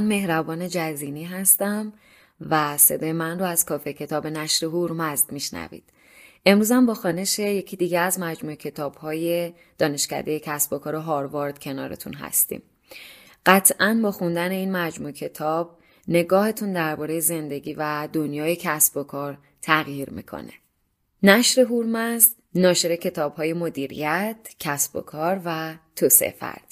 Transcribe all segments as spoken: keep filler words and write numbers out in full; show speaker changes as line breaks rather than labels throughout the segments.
مهربان جزینی هستم و صدای من رو از کافه کتاب نشر هورمزد میشنوید. امروزم با خوانش یکی دیگه از مجموعه کتاب‌های دانشکده کسب و کار هاروارد کنارتون هستیم. قطعاً با خوندن این مجموعه کتاب نگاهتون درباره زندگی و دنیای کسب و کار تغییر میکنه. نشر هورمزد ناشر کتاب‌های مدیریت، کسب و کار و توسعه فردی.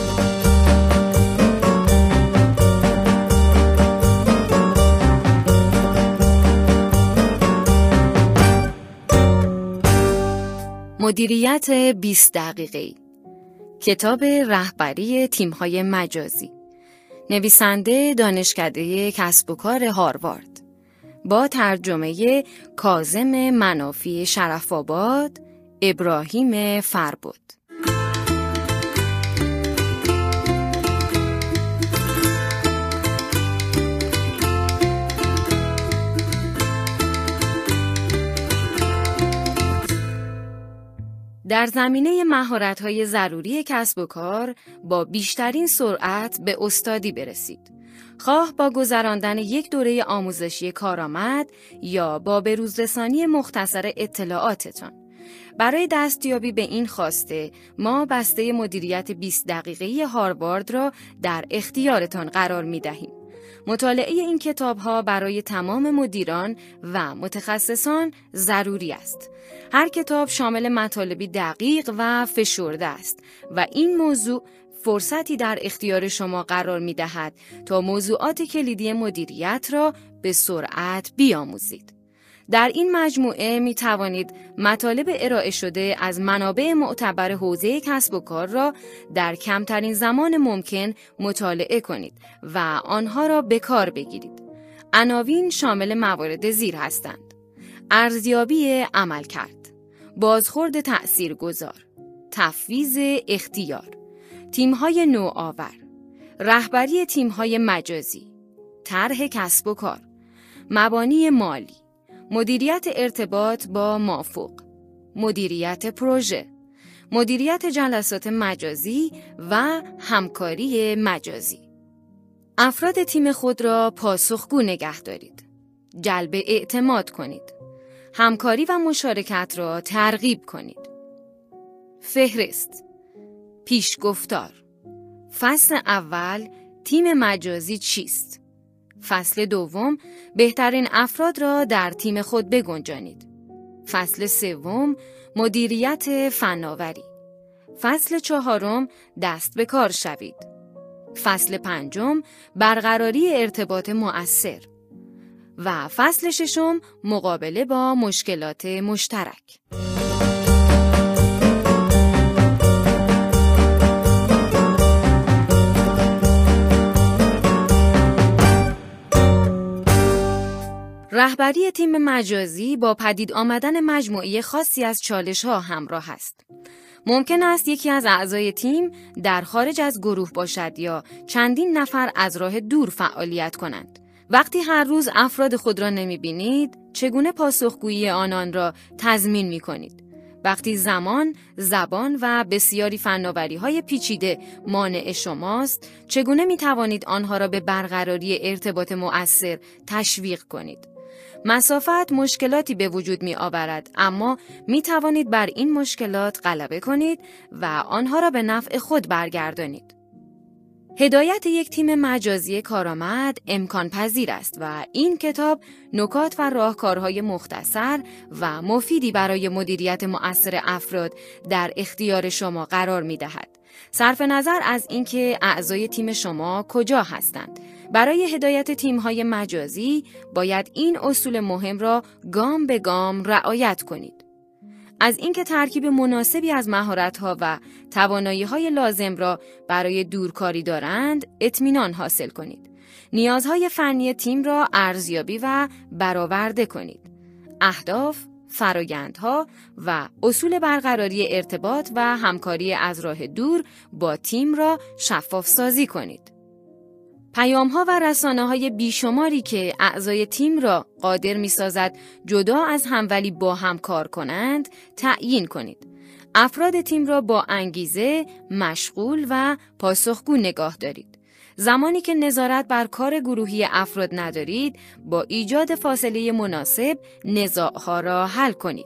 مدیریت بیست دقیقه‌ای، کتاب رهبری تیم‌های مجازی، نویسنده دانشکده کسب و کار هاروارد، با ترجمه کاظم منافی شرف‌آباد، ابراهیم فربد. در زمینه مهارت‌های ضروری کسب و کار با بیشترین سرعت به استادی برسید. خواه با گذراندن یک دوره آموزشی کارآمد یا با بروزرسانی مختصر اطلاعاتتان. برای دستیابی به این خواسته ما بسته مدیریت بیست دقیقه‌ای هاروارد را در اختیارتان قرار می‌دهیم. مطالعه این کتاب‌ها برای تمام مدیران و متخصصان ضروری است. هر کتاب شامل مطالبی دقیق و فشرده است و این موضوع فرصتی در اختیار شما قرار می‌دهد تا موضوعات کلیدی مدیریت را به سرعت بیاموزید. در این مجموعه می توانید مطالب ارائه شده از منابع معتبر حوزه کسب و کار را در کمترین زمان ممکن مطالعه کنید و آنها را به کار بگیرید. عناوین شامل موارد زیر هستند: ارزیابی عملکرد، بازخورد تأثیرگذار، تفویض اختیار، تیم‌های نوآور، رهبری تیم‌های مجازی، طرح کسب و کار، مبانی مالی، مدیریت ارتباط با مافوق، مدیریت پروژه، مدیریت جلسات مجازی و همکاری مجازی. افراد تیم خود را پاسخگو نگه دارید. جلب اعتماد کنید. همکاری و مشارکت را ترغیب کنید. فهرست، پیشگفتار. فصل اول، تیم مجازی چیست؟ فصل دوم، بهترین افراد را در تیم خود بگنجانید. فصل سوم، مدیریت فناوری. فصل چهارم، دست به کار شوید. فصل پنجم، برقراری ارتباط مؤثر. و فصل ششم، مقابله با مشکلات مشترک. رهبری تیم مجازی با پدید آمدن مجموعه خاصی از چالش‌ها همراه است. ممکن است یکی از اعضای تیم در خارج از گروه باشد یا چندین نفر از راه دور فعالیت کنند. وقتی هر روز افراد خود را نمی‌بینید، چگونه پاسخگویی آنان را تضمین می‌کنید؟ وقتی زمان، زبان و بسیاری فناوری‌های پیچیده مانع شماست، چگونه می‌توانید آنها را به برقراری ارتباط مؤثر تشویق کنید؟ مسافت مشکلاتی به وجود می آورد، اما می توانید بر این مشکلات غلبه کنید و آنها را به نفع خود برگردانید. هدایت یک تیم مجازی کارآمد امکان پذیر است و این کتاب نکات و راهکارهای مختصر و مفیدی برای مدیریت مؤثر افراد در اختیار شما قرار می دهد. صرف نظر از اینکه اعضای تیم شما کجا هستند، برای هدایت تیم‌های مجازی باید این اصول مهم را گام به گام رعایت کنید. از اینکه ترکیب مناسبی از مهارت‌ها و توانایی‌های لازم را برای دورکاری دارند، اطمینان حاصل کنید. نیازهای فنی تیم را ارزیابی و برآورده کنید. اهداف، فرآیندها و اصول برقراری ارتباط و همکاری از راه دور با تیم را شفاف سازی کنید. پیام‌ها و رسانه‌های بیشماری که اعضای تیم را قادر می‌سازد جدا از هم ولی با هم کار کنند تعیین کنید. افراد تیم را با انگیزه، مشغول و پاسخگو نگاه دارید. زمانی که نظارت بر کار گروهی افراد ندارید، با ایجاد فاصله مناسب نزاع‌ها را حل کنید.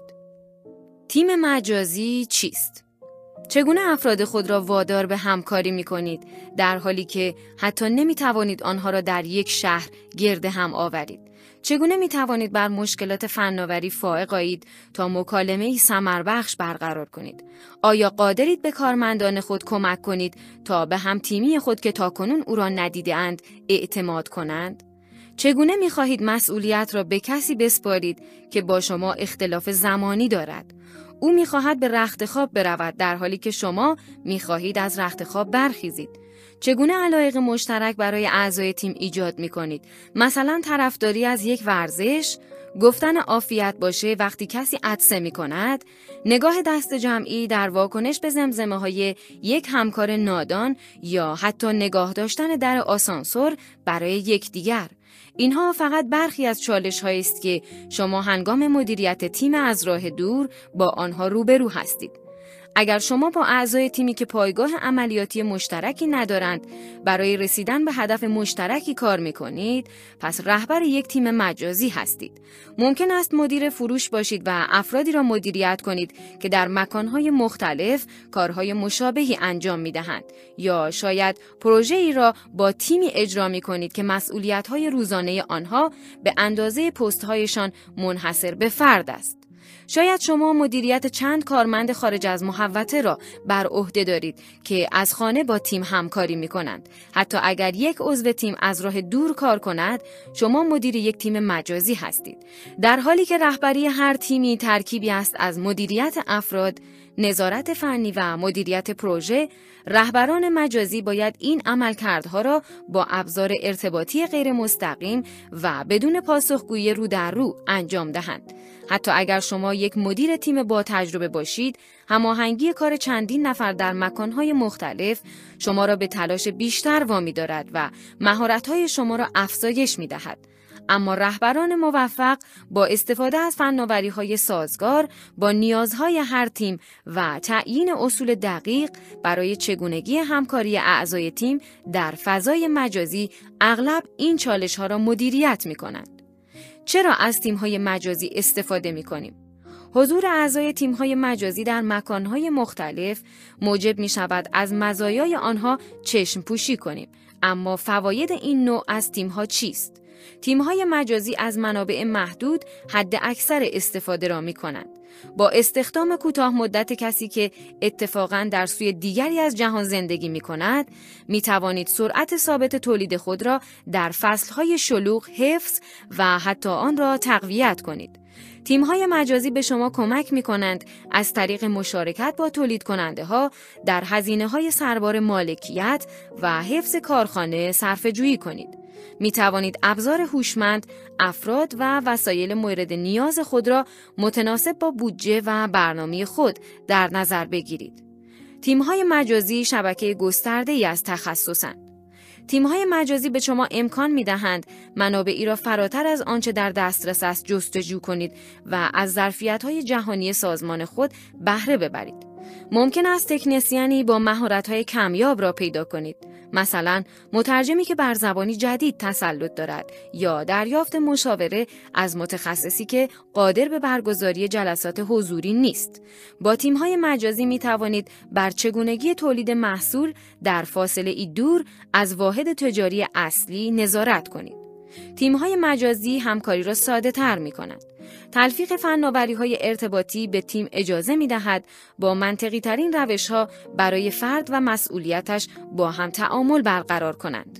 تیم مجازی چیست؟ چگونه افراد خود را وادار به همکاری می کنید در حالی که حتی نمی توانید آنها را در یک شهر گرد هم آورید؟ چگونه می توانید بر مشکلات فناوری فائق آیید تا مکالمه‌ای ثمربخش برقرار کنید؟ آیا قادرید به کارمندان خود کمک کنید تا به هم تیمی خود که تاکنون او را ندیده‌اند اعتماد کنند؟ چگونه می خواهید مسئولیت را به کسی بسپارید که با شما اختلاف زمانی دارد؟ او می خواهد به رخت خواب برود در حالی که شما می خواهید از رخت خواب برخیزید. چگونه علایق مشترک برای اعضای تیم ایجاد می کنید؟ مثلا طرفداری از یک ورزش، گفتن عافیت باشه وقتی کسی عطسه می کند، نگاه دست جمعی در واکنش به زمزمه های یک همکار نادان یا حتی نگاه داشتن در آسانسور برای یکدیگر. اینها فقط برخی از چالش‌هایی است که شما هنگام مدیریت تیم از راه دور با آنها روبرو هستید. اگر شما با اعضای تیمی که پایگاه عملیاتی مشترکی ندارند برای رسیدن به هدف مشترکی کار می‌کنید، پس رهبر یک تیم مجازی هستید. ممکن است مدیر فروش باشید و افرادی را مدیریت کنید که در مکان‌های مختلف کارهای مشابهی انجام می‌دهند، یا شاید پروژه‌ای را با تیمی اجرا می‌کنید که مسئولیت‌های روزانه آنها به اندازه پست‌هایشان منحصر به فرد است. شاید شما مدیریت چند کارمند خارج از محوطه را بر عهده دارید که از خانه با تیم همکاری می کنند. حتی اگر یک عضو تیم از راه دور کار کند، شما مدیر یک تیم مجازی هستید. در حالی که رهبری هر تیمی ترکیبی است از مدیریت افراد، نظارت فنی و مدیریت پروژه، رهبران مجازی باید این عملکردها را با ابزار ارتباطی غیر مستقیم و بدون پاسخگویی رو در رو انجام دهند. حتی اگر شما یک مدیر تیم با تجربه باشید، هماهنگی کار چندین نفر در مکانهای مختلف شما را به تلاش بیشتر وامی دارد و مهارت‌های شما را افزایش می‌دهد. اما رهبران موفق با استفاده از فناوری‌های سازگار با نیازهای هر تیم و تعیین اصول دقیق برای چگونگی همکاری اعضای تیم در فضای مجازی اغلب این چالش‌ها را مدیریت می‌کنند. چرا از تیم‌های مجازی استفاده می‌کنیم؟ حضور اعضای تیم‌های مجازی در مکان‌های مختلف موجب می‌شود از مزایای آنها چشم پوشی کنیم. اما فواید این نوع از تیم‌ها چیست؟ تیم‌های مجازی از منابع محدود حد اکثر استفاده را می‌کنند. با استخدام کوتاه مدت کسی که اتفاقاً در سوی دیگری از جهان زندگی می‌کند، می‌توانید سرعت ثابت تولید خود را در فصل‌های شلوغ حفظ و حتی آن را تقویت کنید. تیم‌های مجازی به شما کمک می‌کنند از طریق مشارکت با تولید کننده ها در هزینه‌های سربار مالکیت و حفظ کارخانه صرفه‌جویی کنید. می توانید ابزار هوشمند، افراد و وسایل مورد نیاز خود را متناسب با بودجه و برنامه خود در نظر بگیرید. تیم‌های مجازی شبکه گسترده‌ای از تخصصند. تیم‌های مجازی به شما امکان می‌دهند منابعی را فراتر از آنچه در دسترس است جستجو کنید و از ظرفیت‌های جهانی سازمان خود بهره ببرید. ممکن است تکنسیانی با مهارت‌های کمیاب را پیدا کنید، مثلا مترجمی که بر زبانی جدید تسلط دارد یا دریافت مشاوره از متخصصی که قادر به برگزاری جلسات حضوری نیست. با تیم‌های مجازی می توانید بر چگونگی تولید محصول در فاصله ای دور از واحد تجاری اصلی نظارت کنید. تیم‌های مجازی همکاری را ساده‌تر می‌کنند. تلفیق فناوری‌های ارتباطی به تیم اجازه می‌دهد با منطقی‌ترین روش‌ها برای فرد و مسئولیتش با هم تعامل برقرار کنند.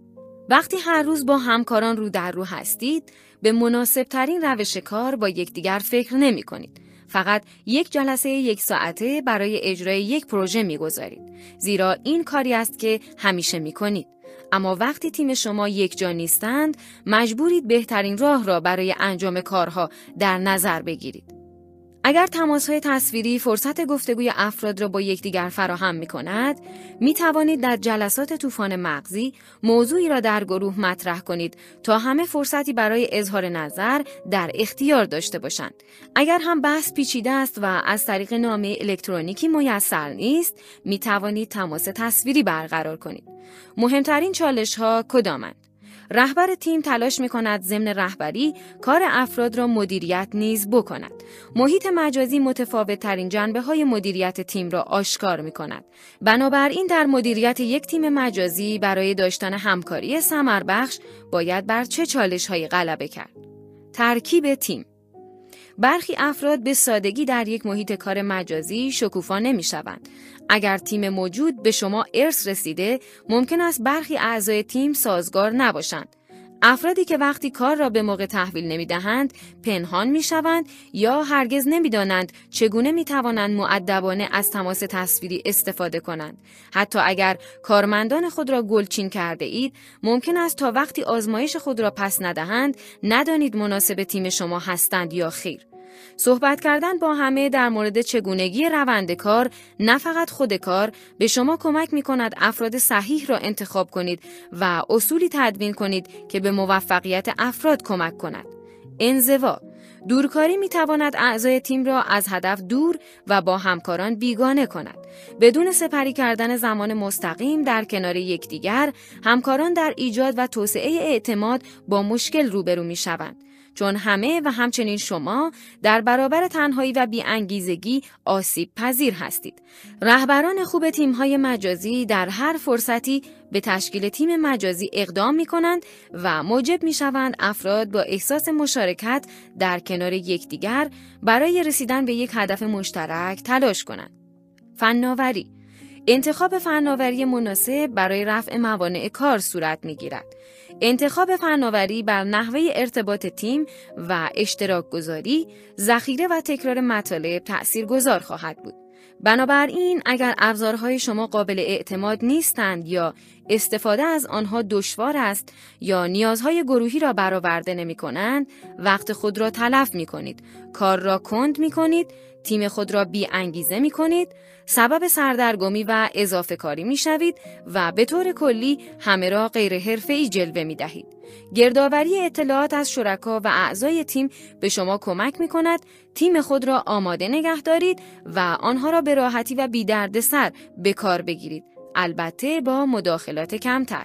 وقتی هر روز با همکاران رو در رو هستید، به مناسب‌ترین روش کار با یکدیگر فکر نمی‌کنید. فقط یک جلسه یک ساعته برای اجرای یک پروژه می‌گذارید، زیرا این کاری است که همیشه می‌کنید. اما وقتی تیم شما یک جا نیستند، مجبورید بهترین راه را برای انجام کارها در نظر بگیرید. اگر تماس‌های تصویری فرصت گفتگوی افراد را با یکدیگر فراهم می‌کند، می‌توانید در جلسات طوفان مغزی موضوعی را در گروه مطرح کنید تا همه فرصتی برای اظهار نظر در اختیار داشته باشند. اگر هم بحث پیچیده است و از طریق نامه الکترونیکی میسر نیست، می‌توانید تماس تصویری برقرار کنید. مهمترین چالش‌ها کدامند؟ رهبر تیم تلاش می‌کند ضمن رهبری کار افراد را مدیریت نیز بکند. محیط مجازی متفاوت‌ترین جنبه‌های مدیریت تیم را آشکار می‌کند. بنابراین در مدیریت یک تیم مجازی برای داشتن همکاری ثمربخش باید بر چه چالش‌هایی غلبه کرد؟ ترکیب تیم. برخی افراد به سادگی در یک محیط کار مجازی شکوفا نمی‌شوند. اگر تیم موجود به شما ارث رسیده، ممکن است برخی اعضای تیم سازگار نباشند. افرادی که وقتی کار را به موقع تحویل نمی‌دهند، پنهان می‌شوند یا هرگز نمی‌دانند چگونه می‌توانند مؤدبانه از تماس تصویری استفاده کنند. حتی اگر کارمندان خود را گلچین کرده اید، ممکن است تا وقتی آزمایش خود را پس ندهند، ندانید مناسب تیم شما هستند یا خیر. صحبت کردن با همه در مورد چگونگی روند کار، نه فقط خود کار، به شما کمک می کند افراد صحیح را انتخاب کنید و اصولی تدوین کنید که به موفقیت افراد کمک کند. انزوا. دورکاری می تواند اعضای تیم را از هدف دور و با همکاران بیگانه کند. بدون سپری کردن زمان مستقیم در کنار یکدیگر، همکاران در ایجاد و توسعه اعتماد با مشکل روبرو می شوند. چون همه و همچنین شما در برابر تنهایی و بی‌انگیزگی آسیب پذیر هستید. رهبران خوب تیم‌های مجازی در هر فرصتی به تشکیل تیم مجازی اقدام می‌کنند و موجب می‌شوند افراد با احساس مشارکت در کنار یکدیگر برای رسیدن به یک هدف مشترک تلاش کنند. فناوری. انتخاب فناوری مناسب برای رفع موانع کار صورت می‌گیرد. انتخاب فناوری بر نحوه ارتباط تیم و اشتراک گذاری، ذخیره و تکرار مطالب تأثیرگذار خواهد بود. بنابراین اگر ابزارهای شما قابل اعتماد نیستند یا استفاده از آنها دشوار است یا نیازهای گروهی را برآورده نمی‌کنند، وقت خود را تلف می‌کنید، کار را کند می‌کنید، تیم خود را بی انگیزه می کنید، سبب سردرگمی و اضافه کاری می شوید و به طور کلی همه را غیر حرفه‌ای جلوه می دهید. گردآوری اطلاعات از شرکا و اعضای تیم به شما کمک می کند تیم خود را آماده نگه دارید و آنها را به راحتی و بی دردسر به کار بگیرید، البته با مداخلات کمتر.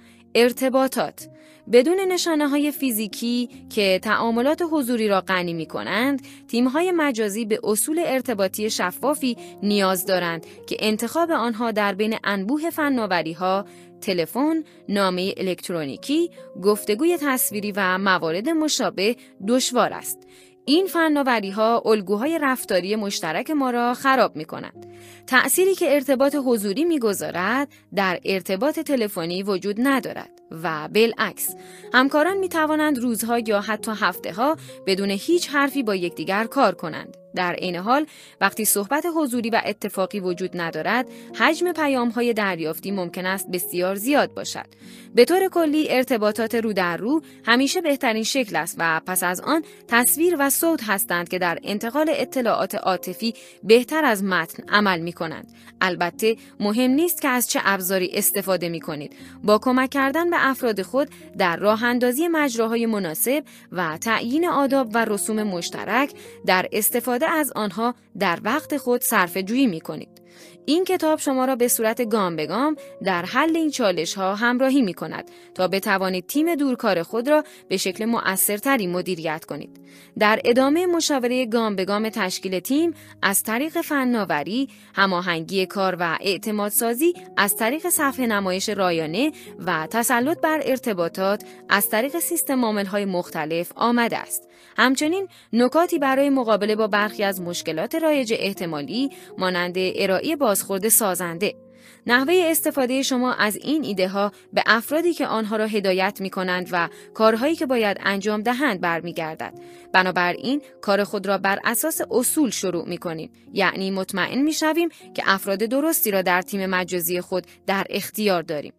ارتباطات. بدون نشانه‌های فیزیکی که تعاملات حضوری را غنی می‌کنند، تیم‌های مجازی به اصول ارتباطی شفافی نیاز دارند که انتخاب آنها در بین انبوه فناوری‌ها، تلفن، نامه الکترونیکی، گفتگوی تصویری و موارد مشابه دشوار است. این فناوری‌ها الگوهای رفتاری مشترک ما را خراب می‌کنند. تأثیری که ارتباط حضوری می‌گذارد در ارتباط تلفنی وجود ندارد و بالعکس. همکاران می‌توانند روزها یا حتی هفته‌ها بدون هیچ حرفی با یکدیگر کار کنند. در عین حال وقتی صحبت حضوری و اتفاقی وجود ندارد، حجم پیام‌های دریافتی ممکن است بسیار زیاد باشد. به طور کلی ارتباطات رو در رو همیشه بهترین شکل است و پس از آن تصویر و صوت هستند که در انتقال اطلاعات عاطفی بهتر از متن عمل می‌کنند. البته مهم نیست که از چه ابزاری استفاده می‌کنید. با کمک کردن به افراد خود در راه اندازی مجراهای مناسب و تعیین آداب و رسوم مشترک در استفاده از آنها در وقت خود صرفه‌جویی می‌کنید. این کتاب شما را به صورت گام به گام در حل این چالش‌ها همراهی می‌کند تا بتوانید تیم دورکار خود را به شکل مؤثرتری مدیریت کنید. در ادامه مشاوره گام به گام تشکیل تیم از طریق فناوری، هماهنگی کار و اعتمادسازی از طریق صفحه نمایش رایانه و تسلط بر ارتباطات از طریق سیستم عامل‌های مختلف آمده است. همچنین نکاتی برای مقابله با برخی از مشکلات رایج احتمالی مانند ارائه بازخورد سازنده. نحوه استفاده شما از این ایده ها به افرادی که آنها را هدایت می کنند و کارهایی که باید انجام دهند برمیگردد. بنابراین کار خود را بر اساس اصول شروع می کنیم. یعنی مطمئن می شویم که افراد درستی را در تیم مجازی خود در اختیار داریم.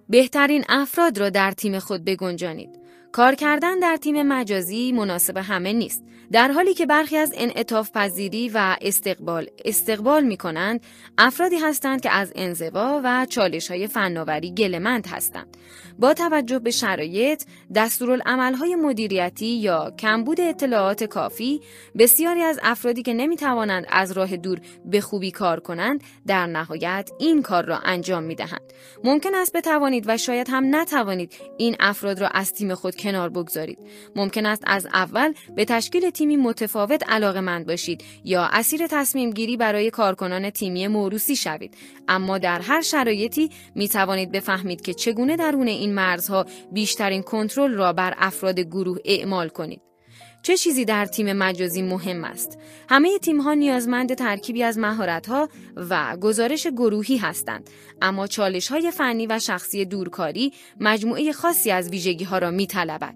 بهترین افراد را در تیم خود بگنجانید. کار کردن در تیم مجازی مناسب همه نیست. در حالی که برخی از انعطاف پذیری و استقبال استقبال می کنند، افرادی هستند که از انزوا و چالش‌های فناوری گله‌مند هستند. با توجه به شرایط، دستورالعمل‌های مدیریتی یا کمبود اطلاعات کافی، بسیاری از افرادی که نمی توانند از راه دور به خوبی کار کنند، در نهایت این کار را انجام می دهند. ممکن است بتوانید و شاید هم نتوانید این افراد را از تیم خود کنار بگذارید. ممکن است از اول به تشکیل تیمی متفاوت علاقه‌مند باشید یا اسیر تصمیم گیری برای کارکنان تیمی موروثی شوید، اما در هر شرایطی می توانید بفهمید که چگونه درون این مرزها بیشترین کنترل را بر افراد گروه اعمال کنید. چه چیزی در تیم مجازی مهم است؟ همه تیم‌ها نیازمند ترکیبی از مهارت‌ها و گزارش گروهی هستند، اما چالش‌های فنی و شخصی دورکاری مجموعه خاصی از ویژگی‌ها را می‌طلبد.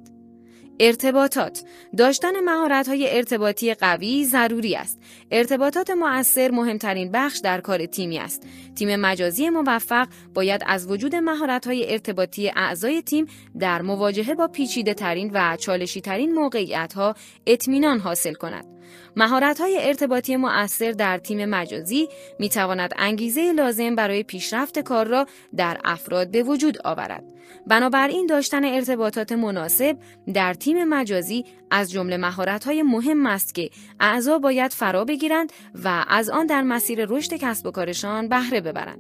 ارتباطات. داشتن مهارت‌های ارتباطی قوی ضروری است. ارتباطات مؤثر مهمترین بخش در کار تیمی است. تیم مجازی موفق باید از وجود مهارت‌های ارتباطی اعضای تیم در مواجهه با پیچیده‌ترین و چالشی‌ترین موقعیت‌ها اطمینان حاصل کند. مهارت‌های ارتباطی مؤثر در تیم مجازی می‌تواند انگیزه لازم برای پیشرفت کار را در افراد به وجود آورد. بنابراین داشتن ارتباطات مناسب در تیم مجازی از جمله مهارت‌های مهم است که اعضا باید فرا بگیرند و از آن در مسیر رشد کسب و کارشان بهره ببرند.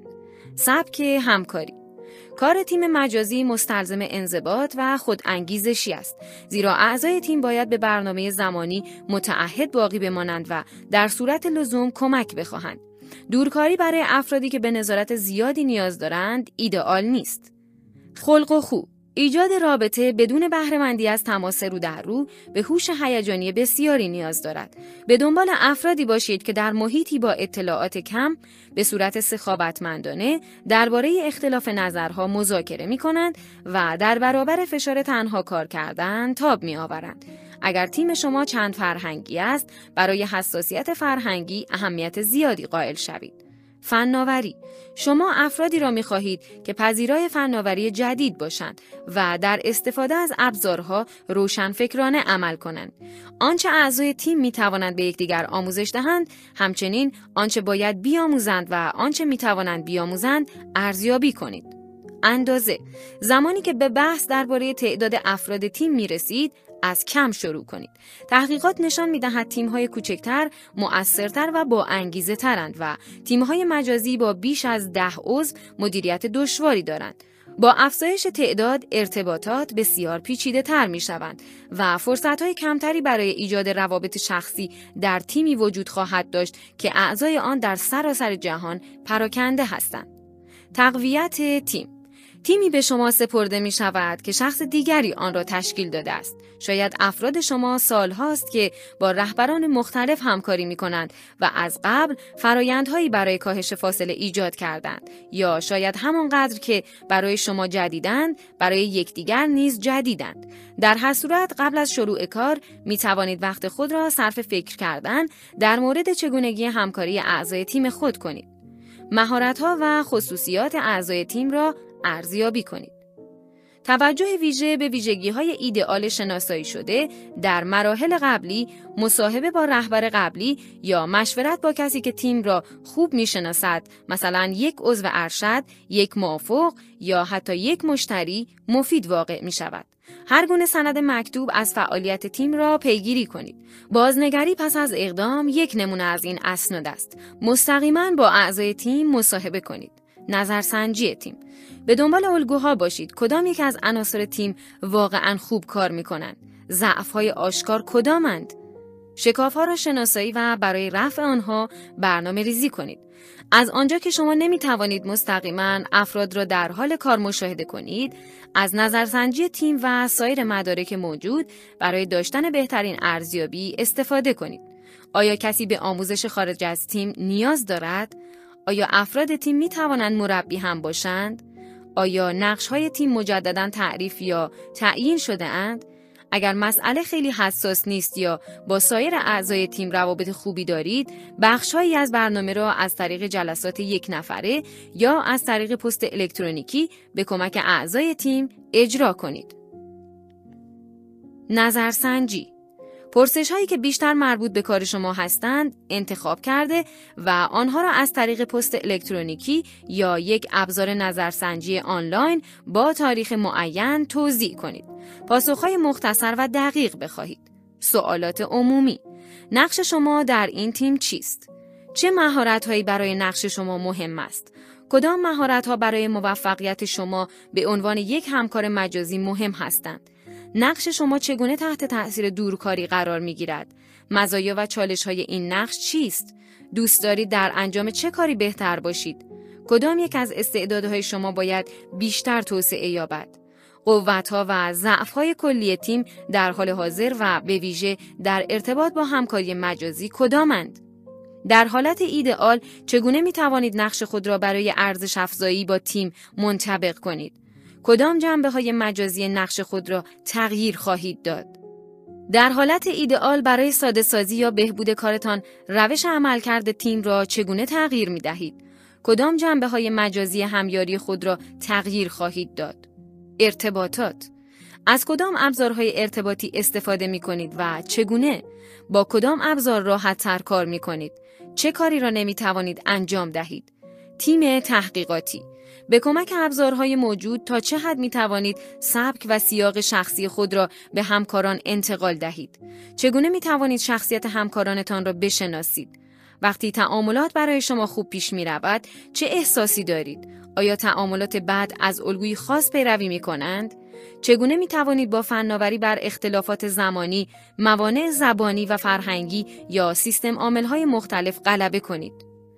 سبک همکاری. کار تیم مجازی مستلزم انضباط و خودانگیزشی است، زیرا اعضای تیم باید به برنامه زمانی متعهد باقی بمانند و در صورت لزوم کمک بخواهند. دورکاری برای افرادی که به نظارت زیادی نیاز دارند ایدئال نیست. خلق و خو. ایجاد رابطه بدون بهره‌مندی از تماس رو در رو به هوش هیجانی بسیاری نیاز دارد. به دنبال افرادی باشید که در محیطی با اطلاعات کم به صورت سخاوتمندانه درباره اختلاف نظرها مذاکره می‌کنند و در برابر فشار تنها کار کردن تاب می‌آورند. اگر تیم شما چند فرهنگی است، برای حساسیت فرهنگی اهمیت زیادی قائل شوید. فناوری. شما افرادی را می خواهید که پذیرای فناوری جدید باشند و در استفاده از ابزارها روشنفکرانه عمل کنند. آنچه اعضای تیم می توانند به یکدیگر آموزش دهند، همچنین آنچه باید بیاموزند و آنچه می توانند بیاموزند ارزیابی کنید. اندازه. زمانی که به بحث درباره تعداد افراد تیم می رسید، از کم شروع کنید. تحقیقات نشان می‌دهد تیم‌های کوچکتر مؤثرتر و با انگیزه ترند و تیم‌های مجازی با بیش از ده عضو مدیریت دشواری دارند. با افزایش تعداد، ارتباطات بسیار پیچیده‌تر می‌شوند و فرصت‌های کمتری برای ایجاد روابط شخصی در تیمی وجود خواهد داشت که اعضای آن در سراسر جهان پراکنده هستند. تقویت تیم. تیمی به شما سپرده می شود که شخص دیگری آن را تشکیل داده است. شاید افراد شما سالهاست که با رهبران مختلف همکاری می کنند و از قبل فرایندهایی برای کاهش فاصله ایجاد کردند، یا شاید همانقدر که برای شما جدیدند، برای یکدیگر نیز جدیدند. در هر صورت قبل از شروع کار می توانید وقت خود را صرف فکر کردن در مورد چگونگی همکاری اعضای تیم خود کنید. مهارت‌ها و خصوصیات اعضای تیم را ارزیابی کنید. توجه ویژه به ویژگی‌های ایدئال شناسایی شده در مراحل قبلی، مصاحبه با رهبر قبلی یا مشورت با کسی که تیم را خوب می‌شناسد، مثلا یک عضو ارشد، یک موافق یا حتی یک مشتری، مفید واقع می‌شود. هر گونه سند مکتوب از فعالیت تیم را پیگیری کنید. بازنگری پس از اقدام یک نمونه از این اسناد است. مستقیما با اعضای تیم مصاحبه کنید. نظرسنجی تیم. به دنبال الگوها باشید. کدام یک از عناصر تیم واقعاً خوب کار می‌کنند؟ ضعف‌های آشکار کدامند؟ شکاف‌ها را شناسایی و برای رفع آنها برنامه ریزی کنید. از آنجا که شما نمی‌توانید مستقیماً افراد را در حال کار مشاهده کنید، از نظرسنجی تیم و سایر مدارک موجود برای داشتن بهترین ارزیابی استفاده کنید. آیا کسی به آموزش خارج از تیم نیاز دارد؟ آیا افراد تیم می توانند مربی هم باشند؟ آیا نقش‌های تیم مجدداً تعریف یا تعیین شده اند؟ اگر مسئله خیلی حساس نیست یا با سایر اعضای تیم روابط خوبی دارید، بخش‌هایی از برنامه را از طریق جلسات یک نفره یا از طریق پست الکترونیکی به کمک اعضای تیم اجرا کنید. نظرسنجی: پرسش هایی که بیشتر مربوط به کار شما هستند انتخاب کرده و آنها را از طریق پست الکترونیکی یا یک ابزار نظرسنجی آنلاین با تاریخ معین توزیع کنید. پاسخهای مختصر و دقیق بخواهید. سوالات عمومی: نقش شما در این تیم چیست؟ چه مهارت‌هایی برای نقش شما مهم است؟ کدام مهارت‌ها برای موفقیت شما به عنوان یک همکار مجازی مهم هستند؟ نقش شما چگونه تحت تأثیر دورکاری قرار می‌گیرد؟ مزایا و چالش‌های این نقش چیست؟ دوست دارید در انجام چه کاری بهتر باشید؟ کدام یک از استعدادهای شما باید بیشتر توسعه یابد؟ قوت‌ها و ضعف‌های کلی تیم در حال حاضر و به ویژه در ارتباط با همکاری مجازی کدامند؟ در حالت ایدئال چگونه می‌توانید نقش خود را برای ارزش افزایی با تیم منطبق کنید؟ کدام جنبه‌های مجازی نقش خود را تغییر خواهید داد؟ در حالت ایدئال برای ساده‌سازی یا بهبود کارتان روش عملکرد تیم را چگونه تغییر می‌دهید؟ کدام جنبه‌های مجازی همیاری خود را تغییر خواهید داد؟ ارتباطات: از کدام ابزارهای ارتباطی استفاده می‌کنید و چگونه؟ با کدام ابزار راحت‌تر کار می‌کنید؟ چه کاری را نمی‌توانید انجام دهید؟ تیم تحقیقاتی: به کمک ابزارهای موجود تا چه حد می توانید سبک و سیاق شخصی خود را به همکاران انتقال دهید؟ چگونه می توانید شخصیت همکارانتان را بشناسید؟ وقتی تعاملات برای شما خوب پیش می رود، چه احساسی دارید؟ آیا تعاملات بد از الگوی خاص پیروی می کنند؟ چگونه می توانید با فناوری بر اختلافات زمانی، موانع زبانی و فرهنگی یا سیستم عامل‌های مختلف غلبه کنید؟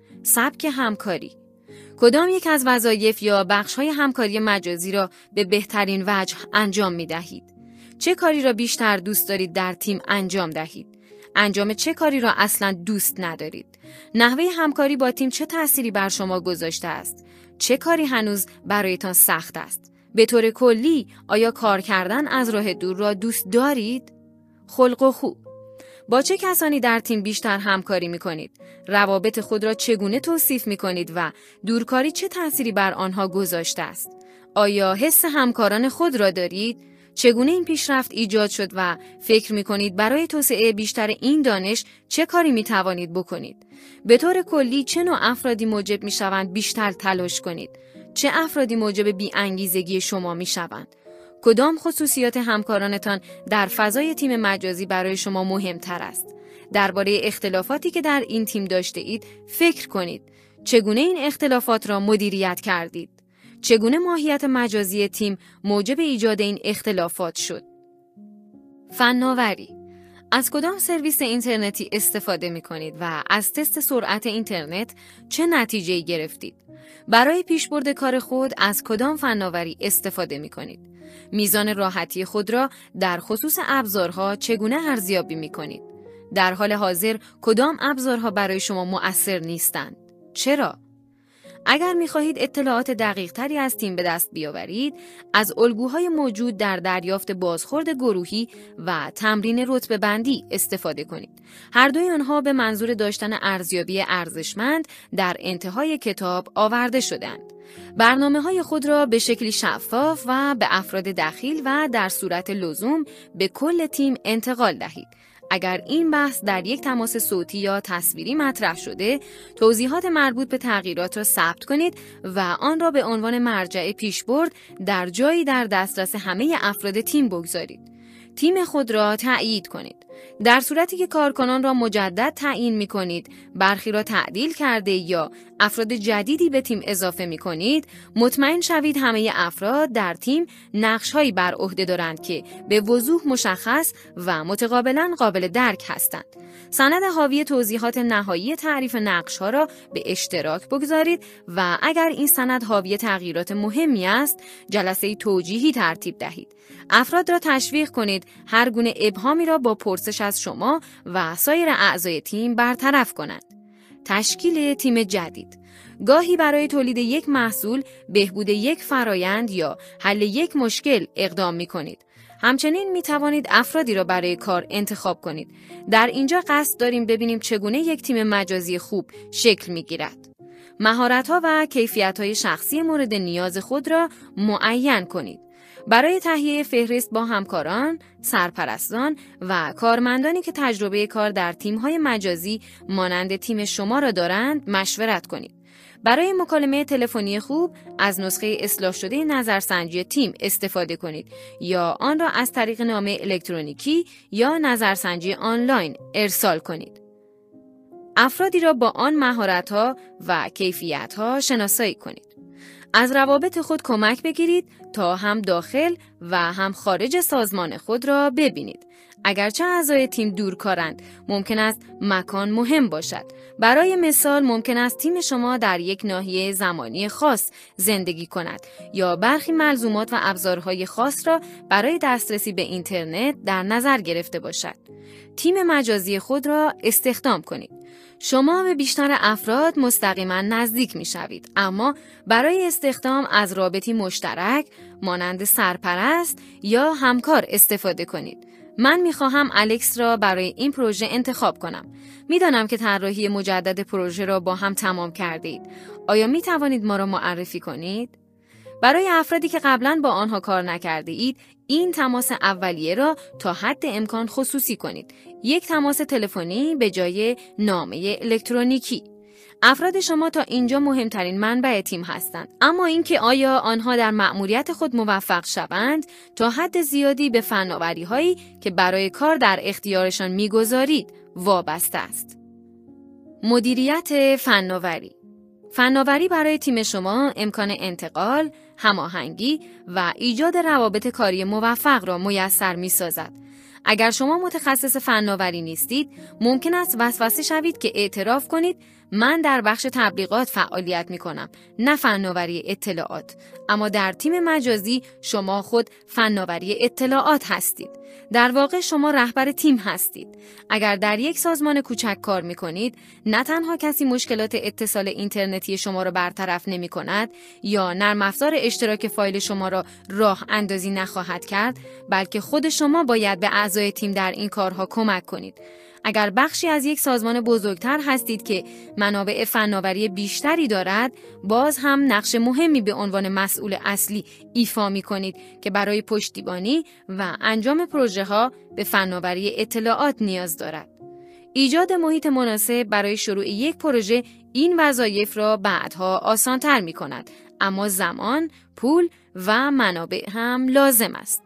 سبک همکاری: کدام یک از وظایف یا بخش‌های همکاری مجازی را به بهترین وجه انجام می‌دهید؟ چه کاری را بیشتر دوست دارید در تیم انجام دهید؟ انجام چه کاری را اصلاً دوست ندارید؟ نحوه همکاری با تیم چه تأثیری بر شما گذاشته است؟ چه کاری هنوز برایتان سخت است؟ به طور کلی آیا کار کردن از راه دور را دوست دارید؟ خلق و خو: با چه کسانی در تیم بیشتر همکاری می کنید؟ روابط خود را چگونه توصیف می کنید و دورکاری چه تأثیری بر آنها گذاشته است؟ آیا حس همکاران خود را دارید؟ چگونه این پیشرفت ایجاد شد و فکر می کنید برای توسعه بیشتر این دانش چه کاری می توانید بکنید؟ به طور کلی چه نوع افرادی موجب می شوند بیشتر تلاش کنید؟ چه افرادی موجب بی‌انگیزگی شما می شوند؟ کدام خصوصیات همکارانتان در فضای تیم مجازی برای شما مهمتر است؟ درباره اختلافاتی که در این تیم داشته اید فکر کنید. چگونه این اختلافات را مدیریت کردید؟ چگونه ماهیت مجازی تیم موجب ایجاد این اختلافات شد؟ فناوری: از کدام سرویس اینترنتی استفاده می کنید و از تست سرعت اینترنت چه نتیجه‌ای گرفتید؟ برای پیشبرد کار خود از کدام فناوری استفاده می کنید؟ میزان راحتی خود را در خصوص ابزارها چگونه ارزیابی می کنید؟ در حال حاضر کدام ابزارها برای شما مؤثر نیستند؟ چرا؟ اگر می‌خواهید اطلاعات دقیق‌تری از تیم به دست بیاورید، از الگوهای موجود در دریافت بازخورد گروهی و تمرین رتبه‌بندی استفاده کنید. هر دوی آنها به منظور داشتن ارزیابی ارزشمند در انتهای کتاب آورده شدند. برنامه‌های خود را به شکلی شفاف و به افراد دخیل و در صورت لزوم به کل تیم انتقال دهید. اگر این بحث در یک تماس صوتی یا تصویری مطرح شده، توضیحات مربوط به تغییرات را ثبت کنید و آن را به عنوان مرجع پیشبرد در جایی در دسترس همه افراد تیم بگذارید. تیم خود را تأیید کنید. در صورتی که کارکنان را مجدد تعیین می کنید، برخی را تعدیل کرده یا افراد جدیدی به تیم اضافه می کنید، مطمئن شوید همه افراد در تیم نقش‌هایی بر عهده دارند که به وضوح مشخص و متقابلاً قابل درک هستند. سند حاوی توضیحات نهایی تعریف نقش‌ها را به اشتراک بگذارید و اگر این سند حاوی تغییرات مهمی است، جلسه توجیهی ترتیب دهید. افراد را تشویق کنید هر گونه ابهامی را با پرسش از شما و سایر اعضای تیم برطرف کنند. تشکیل تیم جدید: گاهی برای تولید یک محصول، بهبود یک فرایند یا حل یک مشکل اقدام می کنید. همچنین می توانید افرادی را برای کار انتخاب کنید. در اینجا قصد داریم ببینیم چگونه یک تیم مجازی خوب شکل می گیرد. مهارت‌ها و کیفیت‌های شخصی مورد نیاز خود را معین کنید. برای تهیه فهرست با همکاران، سرپرستان و کارمندانی که تجربه کار در تیم‌های مجازی مانند تیم شما را دارند، مشورت کنید. برای مکالمه تلفنی خوب از نسخه اصلاح شده نظرسنجی تیم استفاده کنید یا آن را از طریق نامه الکترونیکی یا نظرسنجی آنلاین ارسال کنید. افرادی را با آن مهارت‌ها و کیفیت‌ها شناسایی کنید. از روابط خود کمک بگیرید تا هم داخل و هم خارج سازمان خود را ببینید. اگرچه اعضای تیم دورکارند، ممکن است مکان مهم باشد. برای مثال ممکن است تیم شما در یک ناحیه زمانی خاص زندگی کند یا برخی ملزومات و ابزارهای خاص را برای دسترسی به اینترنت در نظر گرفته باشد. تیم مجازی خود را استخدام کنید. شما به بیشتر افراد مستقیما نزدیک می شوید، اما برای استخدام از رابطی مشترک مانند سرپرست یا همکار استفاده کنید. من می خواهم الکس را برای این پروژه انتخاب کنم. می دانم که طراحی مجدد پروژه را با هم تمام کرده اید. آیا می توانید ما را معرفی کنید؟ برای افرادی که قبلا با آنها کار نکرده اید، این تماس اولیه را تا حد امکان خصوصی کنید. یک تماس تلفنی به جای نامه الکترونیکی. افراد شما تا اینجا مهمترین منبع تیم هستند، اما اینکه آیا آنها در مأموریت خود موفق شوند تا حد زیادی به فناوری‌هایی که برای کار در اختیارشان می‌گذارید وابسته است. مدیریت فناوری. فناوری برای تیم شما امکان انتقال، هماهنگی و ایجاد روابط کاری موفق را میسر می‌سازد. اگر شما متخصص فناوری نیستید، ممکن است وسوسه شوید که اعتراف کنید من در بخش تبلیغات فعالیت می کنم، نه فناوری اطلاعات. اما در تیم مجازی شما خود فناوری اطلاعات هستید. در واقع شما رهبر تیم هستید. اگر در یک سازمان کوچک کار می کنید، نه تنها کسی مشکلات اتصال اینترنتی شما را برطرف نمی کند یا نرم افزار اشتراک فایل شما را راه اندازی نخواهد کرد، بلکه خود شما باید به اعضای تیم در این کارها کمک کنید. اگر بخشی از یک سازمان بزرگتر هستید که منابع فناوری بیشتری دارد، باز هم نقش مهمی به عنوان مسئول اصلی ایفا می کنید که برای پشتیبانی و انجام پروژه ها به فناوری اطلاعات نیاز دارد. ایجاد محیط مناسب برای شروع یک پروژه این وظایف را بعدها آسان‌تر می کند، اما زمان، پول و منابع هم لازم است.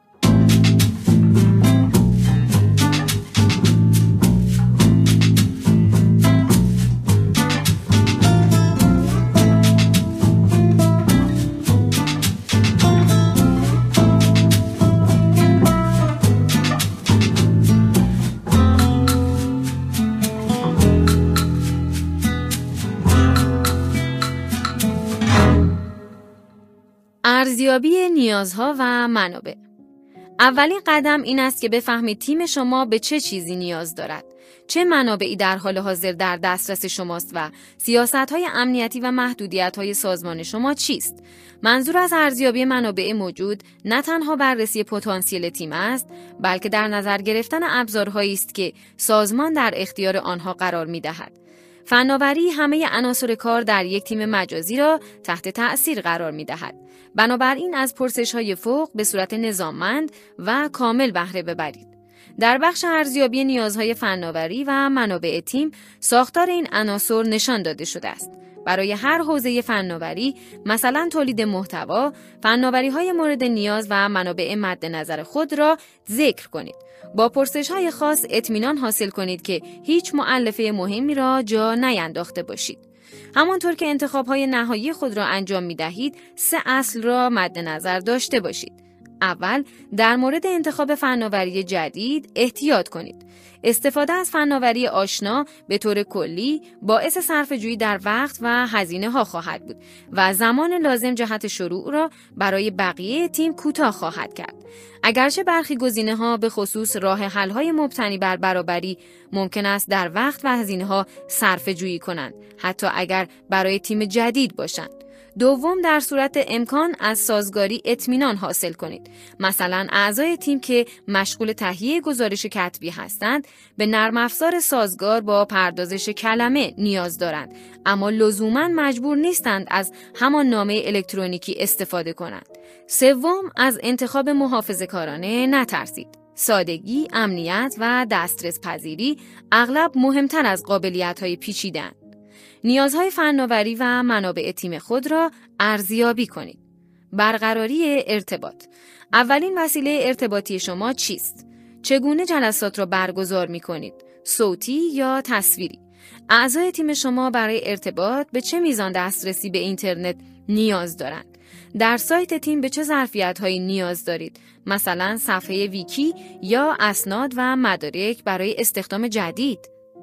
ارزیابی نیازها و منابع. اولین قدم این است که بفهمید تیم شما به چه چیزی نیاز دارد. چه منابعی در حال حاضر در دسترس شماست و سیاست‌های امنیتی و محدودیت‌های سازمان شما چیست؟ منظور از ارزیابی منابع موجود نه تنها بررسی پتانسیل تیم است، بلکه در نظر گرفتن ابزارهایی است که سازمان در اختیار آنها قرار می‌دهد. فناوری همه عناصر کار در یک تیم مجازی را تحت تأثیر قرار می‌دهد. بنابراین از پرسش‌های فوق به صورت نظاممند و کامل بهره ببرید. در بخش ارزیابی نیازهای فناوری و منابع تیم، ساختار این عناصر نشان داده شده است. برای هر حوزه فناوری، مثلا تولید محتوا، فناوری‌های مورد نیاز و منابع مد نظر خود را ذکر کنید. با پرسش‌های خاص اطمینان حاصل کنید که هیچ مؤلفه مهمی را جا نینداخته باشید. همانطور که انتخاب‌های نهایی خود را انجام می‌دهید، سه اصل را مد نظر داشته باشید. اول، در مورد انتخاب فناوری جدید احتیاط کنید. استفاده از فناوری آشنا به طور کلی باعث صرفه‌جویی در وقت و هزینه ها خواهد بود و زمان لازم جهت شروع را برای بقیه تیم کوتاه خواهد کرد. اگرچه برخی گزینه‌ها به خصوص راه حل‌های مبتنی بر برابری ممکن است در وقت و هزینه ها صرفه‌جویی کنند، حتی اگر برای تیم جدید باشند. دوم، در صورت امکان از سازگاری اطمینان حاصل کنید. مثلا اعضای تیم که مشغول تهیه گزارش کتبی هستند، به نرم افزار سازگار با پردازش کلمه نیاز دارند، اما لزوماً مجبور نیستند از همان نامه الکترونیکی استفاده کنند. سوم، از انتخاب محافظه‌کارانه نترسید. سادگی، امنیت و دسترس پذیری اغلب مهمتر از قابلیت‌های پیچیده‌اند. نیازهای فناوری و منابع تیم خود را ارزیابی کنید. برقراری ارتباط. اولین وسیله ارتباطی شما چیست؟ چگونه جلسات را برگزار می‌کنید؟ صوتی یا تصویری؟ اعضای تیم شما برای ارتباط به چه میزان دسترسی به اینترنت نیاز دارند؟ در سایت تیم به چه ظرفیت‌هایی نیاز دارید؟ مثلا صفحه ویکی یا اسناد و مدارک برای استخدام جدید؟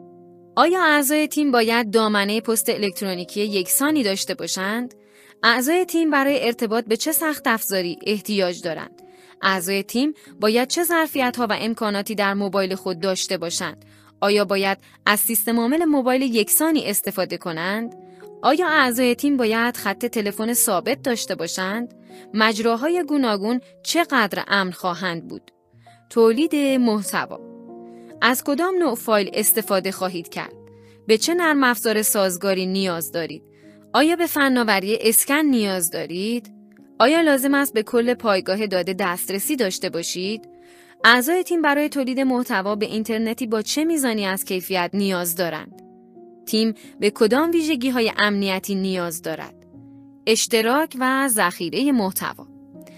آیا اعضای تیم باید دامنه پست الکترونیکی یکسانی داشته باشند؟ اعضای تیم برای ارتباط به چه سخت افزاری احتیاج دارند؟ اعضای تیم باید چه ظرفیت‌ها و امکاناتی در موبایل خود داشته باشند؟ آیا باید از سیستم عامل موبایل یکسانی استفاده کنند؟ آیا اعضای تیم باید خط تلفن ثابت داشته باشند؟ مجراهای گوناگون چقدر امن خواهند بود؟ تولید محتوا. از کدام نوع فایل استفاده خواهید کرد؟ به چه نرم افزار سازگاری نیاز دارید؟ آیا به فناوری اسکن نیاز دارید؟ آیا لازم است به کل پایگاه داده دسترسی داشته باشید؟ اعضای تیم برای تولید محتوا به اینترنتی با چه میزانی از کیفیت نیاز دارند؟ تیم به کدام ویژگی‌های امنیتی نیاز دارد؟ اشتراک و ذخیره محتوا.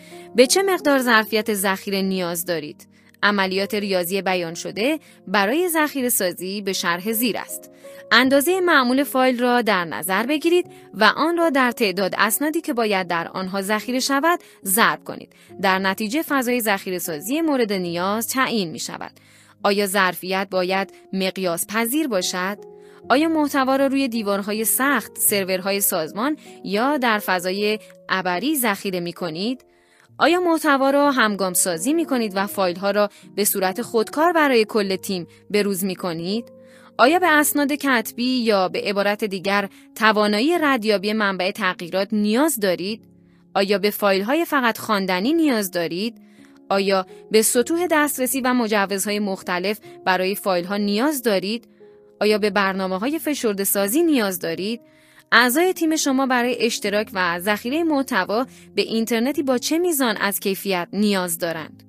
به چه مقدار ظرفیت ذخیره نیاز دارید؟ عملیات ریاضی بیان شده برای ذخیره سازی به شرح زیر است. اندازه معمول فایل را در نظر بگیرید و آن را در تعداد اسنادی که باید در آنها ذخیره شود ضرب کنید. در نتیجه فضای ذخیره سازی مورد نیاز تعیین می شود. آیا ظرفیت باید مقیاس پذیر باشد؟ آیا محتوا را روی دیوارهای سخت، سرورهای سازمان یا در فضای عبری ذخیره می کنید؟ آیا محتوا را همگام سازی می کنید و فایل ها را به صورت خودکار برای کل تیم بروز می کنید؟ آیا به اسناد کتبی یا به عبارت دیگر توانایی ردیابی منبع تغییرات نیاز دارید؟ آیا به فایل های فقط خواندنی نیاز دارید؟ آیا به سطوح دسترسی و مجوزهای مختلف برای فایل ها نیاز دارید؟ آیا به برنامه‌های فشرده سازی نیاز دارید؟ اعضای تیم شما برای اشتراک و ذخیره محتوا به اینترنتی با چه میزان از کیفیت نیاز دارند؟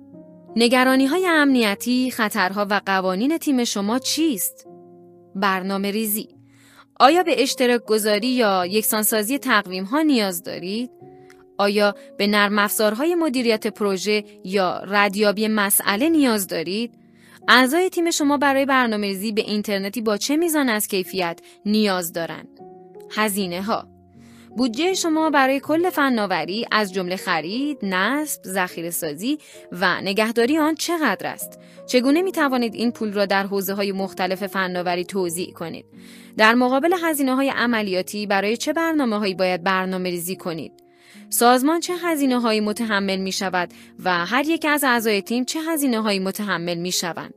نگرانی‌های امنیتی، خطرها و قوانین تیم شما چیست؟ برنامه ریزی. آیا به اشتراک گذاری یا یکسانسازی تقویم‌ها نیاز دارید؟ آیا به نرم افزارهای مدیریت پروژه یا ردیابی مسئله نیاز دارید؟ اعضای تیم شما برای برنامه‌ریزی به اینترنتی با چه میزان از کیفیت نیاز دارند؟ هزینه ها. بودجه شما برای کل فناوری از جمله خرید، نصب، ذخیره سازی و نگهداری آن چقدر است؟ چگونه می توانید این پول را در حوزه‌های مختلف فناوری توزیع کنید؟ در مقابل هزینه‌های عملیاتی برای چه برنامه‌هایی باید برنامه‌ریزی کنید؟ سازمان چه هزینه‌هایی متحمل می شود و هر یک از اعضای تیم چه هزینه‌هایی متحمل می شوند؟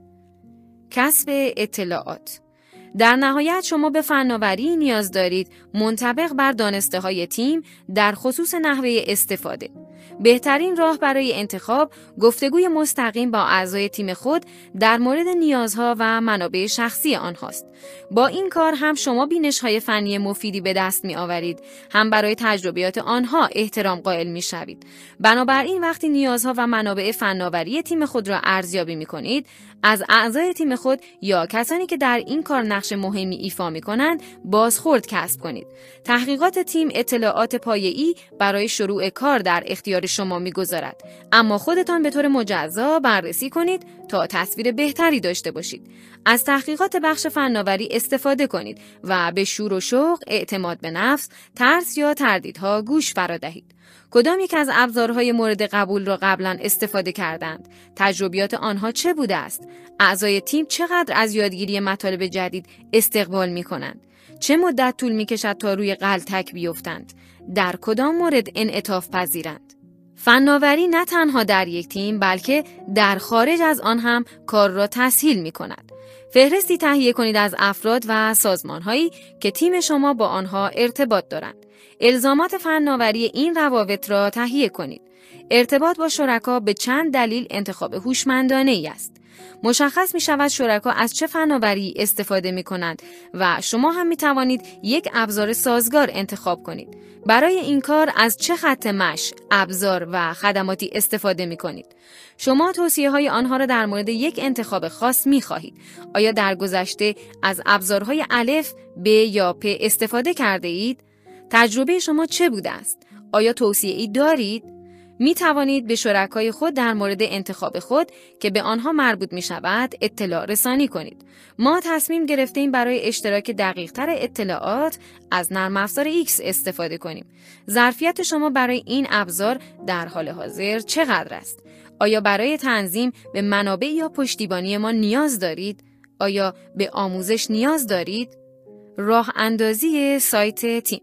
کسب اطلاعات. در نهایت شما به فناوری نیاز دارید منطبق بر دانسته‌های تیم در خصوص نحوه استفاده. بهترین راه برای انتخاب گفتگوی مستقیم با اعضای تیم خود در مورد نیازها و منابع شخصی آنهاست. با این کار هم شما بینش‌های فنی مفیدی به دست می‌آورید، هم برای تجربیات آنها احترام قائل می‌شوید. بنابراین وقتی نیازها و منابع فناوری تیم خود را ارزیابی می‌کنید، از اعضای تیم خود یا کسانی که در این کار نقش مهمی ایفا می‌کنند بازخورد کسب کنید. تحقیقات تیم اطلاعات پایه‌ای برای شروع کار در اختیار شما می‌گذارد، اما خودتان به طور مجزا بررسی کنید تا تصویر بهتری داشته باشید. از تحقیقات بخش فناوری استفاده کنید و به شور و شوق، اعتماد به نفس، ترس یا تردیدها گوش فرا دهید. کدام یک از ابزارهای مورد قبول را قبلا استفاده کردند؟ تجربیات آنها چه بوده است؟ اعضای تیم چقدر از یادگیری مطالب جدید استقبال می کنند؟ چه مدت طول می کشد تا روی غلطک بیفتند؟ در کدام مورد انعطاف پذیرند؟ فناوری نه تنها در یک تیم بلکه در خارج از آن هم کار را تسهیل می کند. فهرستی تهیه کنید از افراد و سازمان‌هایی که تیم شما با آنها ارتباط دارند. الزامات فناوری این روابط را تهیه کنید. ارتباط با شرکا به چند دلیل انتخاب هوشمندانه‌ای است. مشخص می شود شرکا از چه فناوری استفاده می کنند و شما هم می توانید یک ابزار سازگار انتخاب کنید. برای این کار از چه خط مشی، ابزار و خدماتی استفاده می کنید. شما توصیه های آنها را در مورد یک انتخاب خاص می خواهید. آیا در گذشته از ابزارهای الف، ب یا پ استفاده کرده اید؟ تجربه شما چه بوده است؟ آیا توصیه ای دارید؟ می توانید به شرکای خود در مورد انتخاب خود که به آنها مربوط می شود اطلاع رسانی کنید. ما تصمیم گرفتیم برای اشتراک دقیق تر اطلاعات از نرم افزار ایکس استفاده کنیم. ظرفیت شما برای این ابزار در حال حاضر چقدر است؟ آیا برای تنظیم به منابع یا پشتیبانی ما نیاز دارید؟ آیا به آموزش نیاز دارید؟ راه اندازی سایت تیم.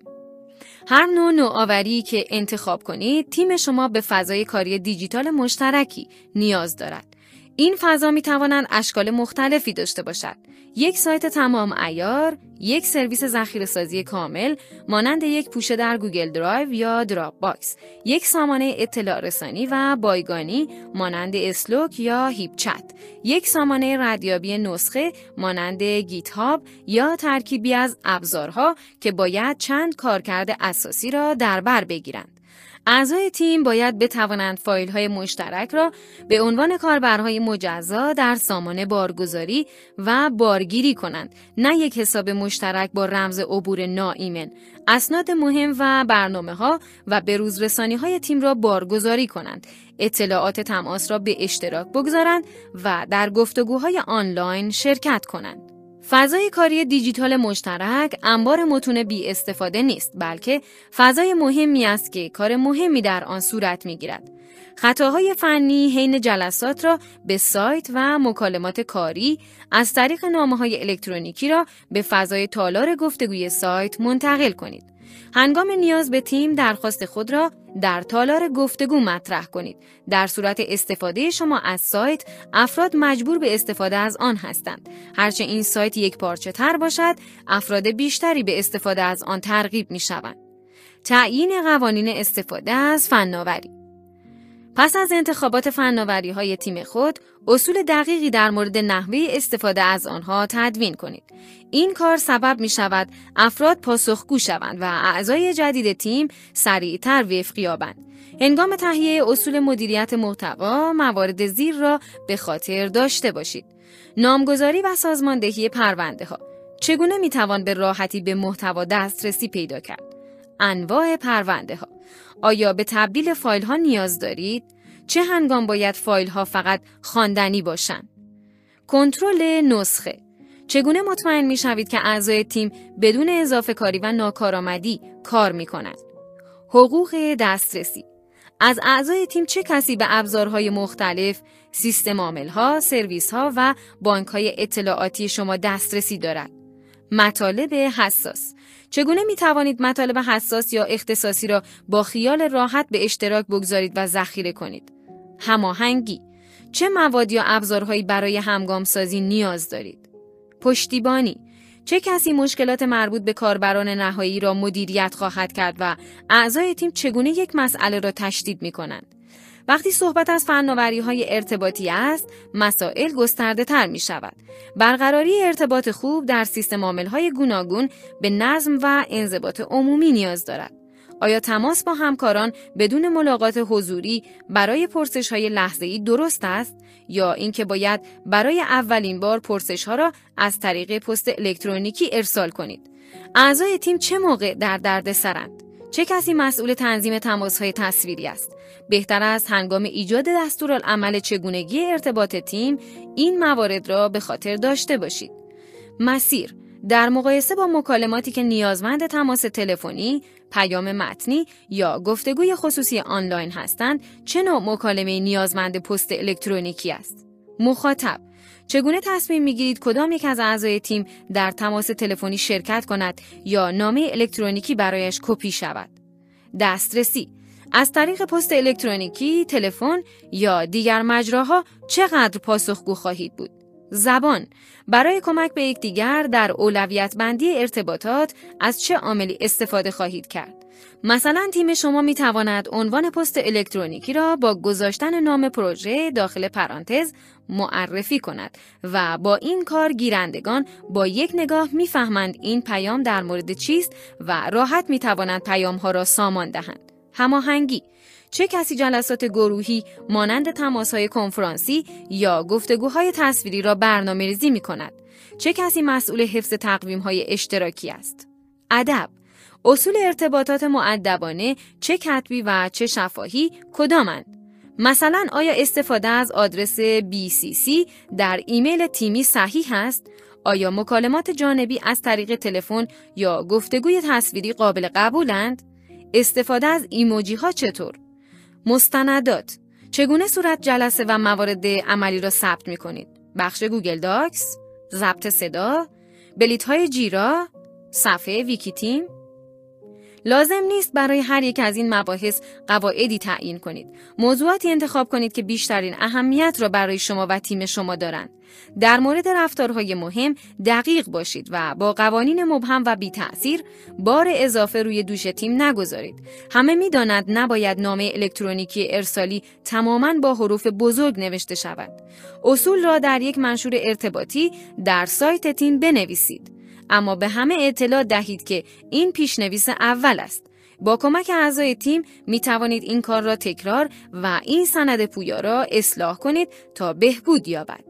هر نوع نوآوری که انتخاب کنید، تیم شما به فضای کاری دیجیتال مشترکی نیاز دارد. این فضا می تواند اشکال مختلفی داشته باشد. یک سایت تمام عیار، یک سرویس ذخیره‌سازی کامل مانند یک پوشه در گوگل درایو یا دراپ باکس، یک سامانه اطلاع رسانی و بایگانی مانند اسلوک یا هیپ چت، یک سامانه ردیابی نسخه مانند گیت هاب یا ترکیبی از ابزارها که باید چند کارکرد اساسی را در بر بگیرند. اعضای تیم باید بتوانند فایل‌های مشترک را به عنوان کاربرهای مجزا در سامانه بارگذاری و بارگیری کنند، نه یک حساب مشترک با رمز عبور ناایمن. اسناد مهم و برنامه‌ها و بروزرسانی‌های تیم را بارگذاری کنند، اطلاعات تماس را به اشتراک بگذارند و در گفتگوهای آنلاین شرکت کنند. فضای کاری دیجیتال مشترک انبار متون بی استفاده نیست، بلکه فضای مهمی است که کار مهمی در آن صورت می‌گیرد. خطاهای فنی حین جلسات را به سایت و مکالمات کاری از طریق نامه‌های الکترونیکی را به فضای تالار گفتگوی سایت منتقل کنید. هنگام نیاز به تیم درخواست خود را در تالار گفتگو مطرح کنید. در صورت استفاده شما از سایت، افراد مجبور به استفاده از آن هستند. هرچه این سایت یک پارچه تر باشد، افراد بیشتری به استفاده از آن ترغیب می شوند. تعیین قوانین استفاده از فناوری. پس از انتخابات فناوری های تیم خود، اصول دقیقی در مورد نحوه استفاده از آنها تدوین کنید. این کار سبب می شود افراد پاسخگو شوند و اعضای جدید تیم سریعتر وفق یابند. هنگام تهیه اصول مدیریت محتوا، موارد زیر را به خاطر داشته باشید. نامگذاری و سازماندهی پرونده ها. چگونه می توان به راحتی به محتوا دسترسی پیدا کرد؟ انواع پرونده ها. آیا به تبدیل فایل ها نیاز دارید؟ چه هنگام باید فایل ها فقط خواندنی باشند؟ کنترل نسخه. چگونه مطمئن می شوید که اعضای تیم بدون اضافه کاری و ناکارآمدی کار می کنند؟ حقوق دسترسی. از اعضای تیم چه کسی به ابزارهای مختلف، سیستم عامل‌ها، سرویس‌ها و بانک‌های اطلاعاتی شما دسترسی دارد؟ مطالب حساس. چگونه می توانید مطالب حساس یا اختصاصی را با خیال راحت به اشتراک بگذارید و ذخیره کنید؟ هماهنگی. چه مواد یا ابزارهایی برای همگام سازی نیاز دارید؟ پشتیبانی. چه کسی مشکلات مربوط به کاربران نهایی را مدیریت خواهد کرد و اعضای تیم چگونه یک مسئله را تشدید می کنند؟ وقتی صحبت از فناوری‌های ارتباطی است، مسائل گسترده تر می شود. برقراری ارتباط خوب در سیستم عامل‌های گوناگون به نظم و انضباط عمومی نیاز دارد. آیا تماس با همکاران بدون ملاقات حضوری برای پرسش‌های لحظه‌ای درست است یا اینکه باید برای اولین بار پرسش‌ها را از طریق پست الکترونیکی ارسال کنید؟ اعضای تیم چه موقع در دردسرند؟ چه کسی مسئول تنظیم تماس‌های تصویری است؟ بهتر است هنگام ایجاد دستورالعمل چگونگی ارتباط تیم این موارد را به خاطر داشته باشید. مسیر. در مقایسه با مکالماتی که نیازمند تماس تلفنی، پیام متنی یا گفتگوی خصوصی آنلاین هستند، چه نوع مکالمه نیازمند پست الکترونیکی است؟ مخاطب. چگونه تصمیم میگیرید کدام یک از اعضای تیم در تماس تلفنی شرکت کند یا نامه الکترونیکی برایش کپی شود؟ دسترسی. از طریق پست الکترونیکی، تلفن یا دیگر مجراها چقدر پاسخگو خواهید بود؟ زبان. برای کمک به یکدیگر در اولویت بندی ارتباطات از چه عاملی استفاده خواهید کرد؟ مثلا تیم شما می تواند عنوان پست الکترونیکی را با گذاشتن نام پروژه داخل پرانتز معرفی کند و با این کار گیرندگان با یک نگاه می فهمند این پیام در مورد چیست و راحت می توانند پیام ها را سامان دهند. هماهنگی. چه کسی جلسات گروهی مانند تماس‌های کنفرانسی یا گفتگوهای تصویری را برنامه‌ریزی می‌کند؟ چه کسی مسئول حفظ تقویم‌های اشتراکی است؟ ادب. اصول ارتباطات مؤدبانه چه کتبی و چه شفاهی کدامند؟ مثلا آیا استفاده از آدرس بی سی سی در ایمیل تیمی صحیح است؟ آیا مکالمات جانبی از طریق تلفن یا گفتگوی تصویری قابل قبولند؟ استفاده از ایموجی ها چطور؟ مستندات. چگونه صورت جلسه و موارد عملی را ثبت می کنید؟ بخش گوگل داکس، ضبط صدا، بلیط های جیرا، صفحه ویکی تیم. لازم نیست برای هر یک از این مباحث قواعدی تعیین کنید. موضوعاتی انتخاب کنید که بیشترین اهمیت را برای شما و تیم شما دارند. در مورد رفتارهای مهم دقیق باشید و با قوانین مبهم و بی تأثیر بار اضافه روی دوش تیم نگذارید. همه می دانند نباید نامه الکترونیکی ارسالی تماماً با حروف بزرگ نوشته شود. اصول را در یک منشور ارتباطی در سایت تیم بنویسید. اما به همه اطلاع دهید که این پیشنویس اول است. با کمک اعضای تیم می توانید این کار را تکرار و این سند پویا را اصلاح کنید تا بهبود یابد.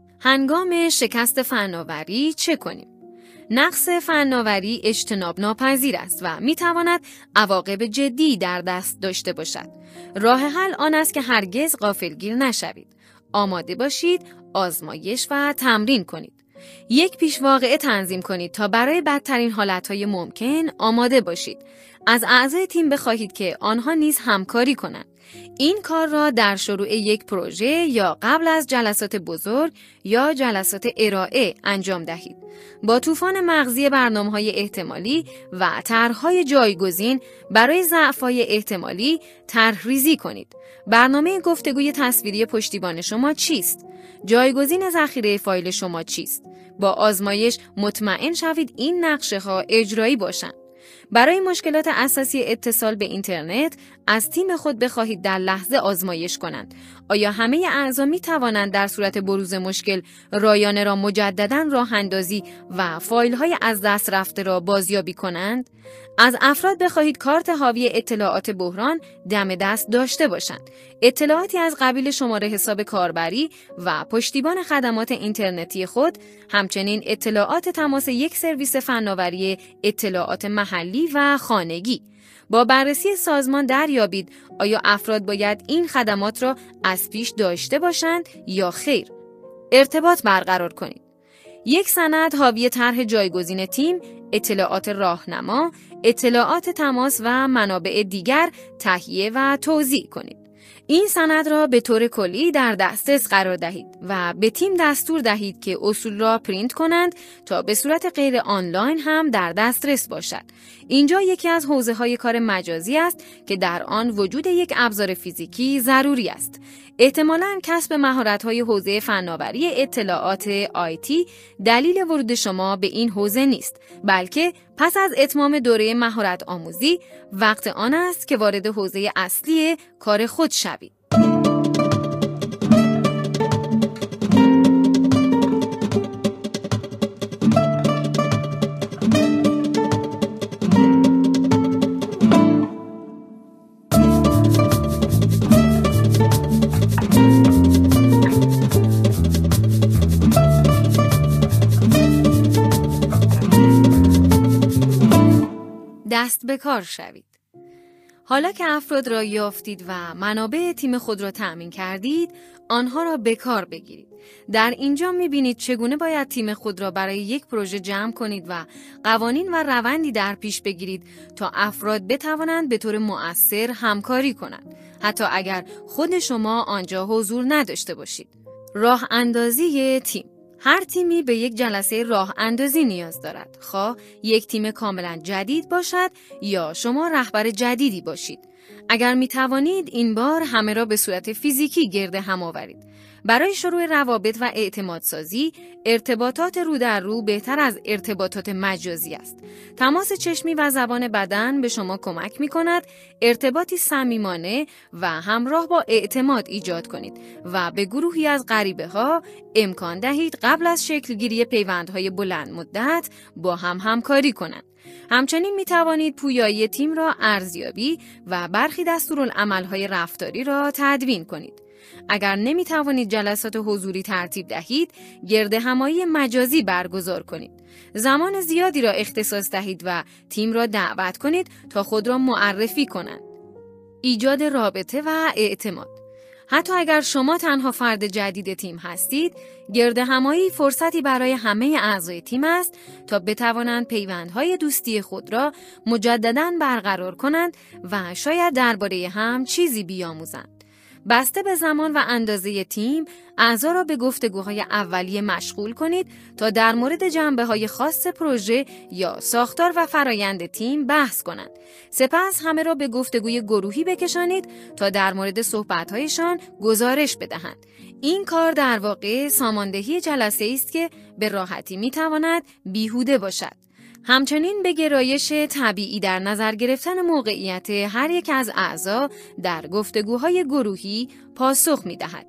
هنگام شکست فناوری چه کنیم؟ نقص فناوری اجتناب ناپذیر است و می تواند عواقب جدی در دست داشته باشد. راه حل آن است که هرگز غافلگیر نشوید. آماده باشید، آزمایش و تمرین کنید. یک پیشواقعه تنظیم کنید تا برای بدترین حالتهای ممکن آماده باشید. از اعضای تیم بخواهید که آنها نیز همکاری کنند. این کار را در شروع یک پروژه یا قبل از جلسات بزرگ یا جلسات ارائه انجام دهید. با طوفان مغزی برنامه‌های احتمالی و طرح‌های جایگزین برای ضعف‌های احتمالی طرح‌ریزی کنید. برنامه گفتگوی تصویری پشتیبان شما چیست؟ جایگزین ذخیره فایل شما چیست؟ با آزمایش مطمئن شوید این نقشه‌ها اجرایی باشند. برای مشکلات اساسی اتصال به اینترنت از تیم خود بخواهید در لحظه آزمایش کنند. آیا همه اعضا می توانند در صورت بروز مشکل رایانه را مجدداً راه اندازی و فایل های از دست رفته را بازیابی کنند؟ از افراد بخواهید کارت حاوی اطلاعات بحران دم دست داشته باشند. اطلاعاتی از قبیل شماره حساب کاربری و پشتیبان خدمات اینترنتی خود، همچنین اطلاعات تماس یک سرویس فناوری اطلاعات محلی و خانگی. با بررسی سازمان دریابید آیا افراد باید این خدمات را از پیش داشته باشند یا خیر. ارتباط برقرار کنید. یک سند حاوی طرح جایگزین تیم، اطلاعات راهنما، اطلاعات تماس و منابع دیگر تهیه و توزیع کنید. این سند را به طور کلی در دسترس قرار دهید و به تیم دستور دهید که اصول را پرینت کنند تا به صورت غیر آنلاین هم در دسترس باشد. اینجا یکی از حوزه‌های کار مجازی است که در آن وجود یک ابزار فیزیکی ضروری است. احتمالاً کسب مهارت‌های حوزه فناوری اطلاعات آیتی دلیل ورود شما به این حوزه نیست، بلکه پس از اتمام دوره مهارت آموزی وقت آن است که وارد حوزه اصلی کار خود شوید. دست به کار شوید. حالا که افراد را یافتید و منابع تیم خود را تأمین کردید، آنها را به کار بگیرید. در اینجا می‌بینید چگونه باید تیم خود را برای یک پروژه جمع کنید و قوانین و روندی در پیش بگیرید تا افراد بتوانند به طور مؤثر همکاری کنند، حتی اگر خود شما آنجا حضور نداشته باشید. راه اندازی تیم. هر تیمی به یک جلسه راه اندازی نیاز دارد، خواه یک تیم کاملا جدید باشد یا شما رهبر جدیدی باشید. اگر می توانید این بار همه را به صورت فیزیکی گرد هم آورید. برای شروع روابط و اعتماد سازی، ارتباطات رو در رو بهتر از ارتباطات مجازی است. تماس چشمی و زبان بدن به شما کمک می کند ارتباطی صمیمانه و همراه با اعتماد ایجاد کنید و به گروهی از غریبه ها امکان دهید قبل از شکلگیری پیوندهای بلند مدت با هم همکاری کنند. همچنین می توانید پویایی تیم را ارزیابی و برخی دستورالعمل‌های رفتاری را تدوین کنید. اگر نمی توانید جلسات حضوری ترتیب دهید، گردهمایی مجازی برگزار کنید. زمان زیادی را اختصاص دهید و تیم را دعوت کنید تا خود را معرفی کنند. ایجاد رابطه و اعتماد. حتی اگر شما تنها فرد جدید تیم هستید، گردهمایی فرصتی برای همه اعضای تیم است تا بتوانند پیوندهای دوستی خود را مجدداً برقرار کنند و شاید درباره هم چیزی بیاموزند. بسته به زمان و اندازه تیم، اعضا را به گفتگوهای اولیه مشغول کنید تا در مورد جنبه‌های خاص پروژه یا ساختار و فرایند تیم بحث کنند. سپس همه را به گفتگوی گروهی بکشانید تا در مورد صحبت‌هایشان گزارش بدهند. این کار در واقع ساماندهی جلسه است که به راحتی می‌تواند بیهوده باشد. همچنین به گرایش طبیعی در نظر گرفتن موقعیت هر یک از اعضا در گفتگوهای گروهی پاسخ می‌دهد.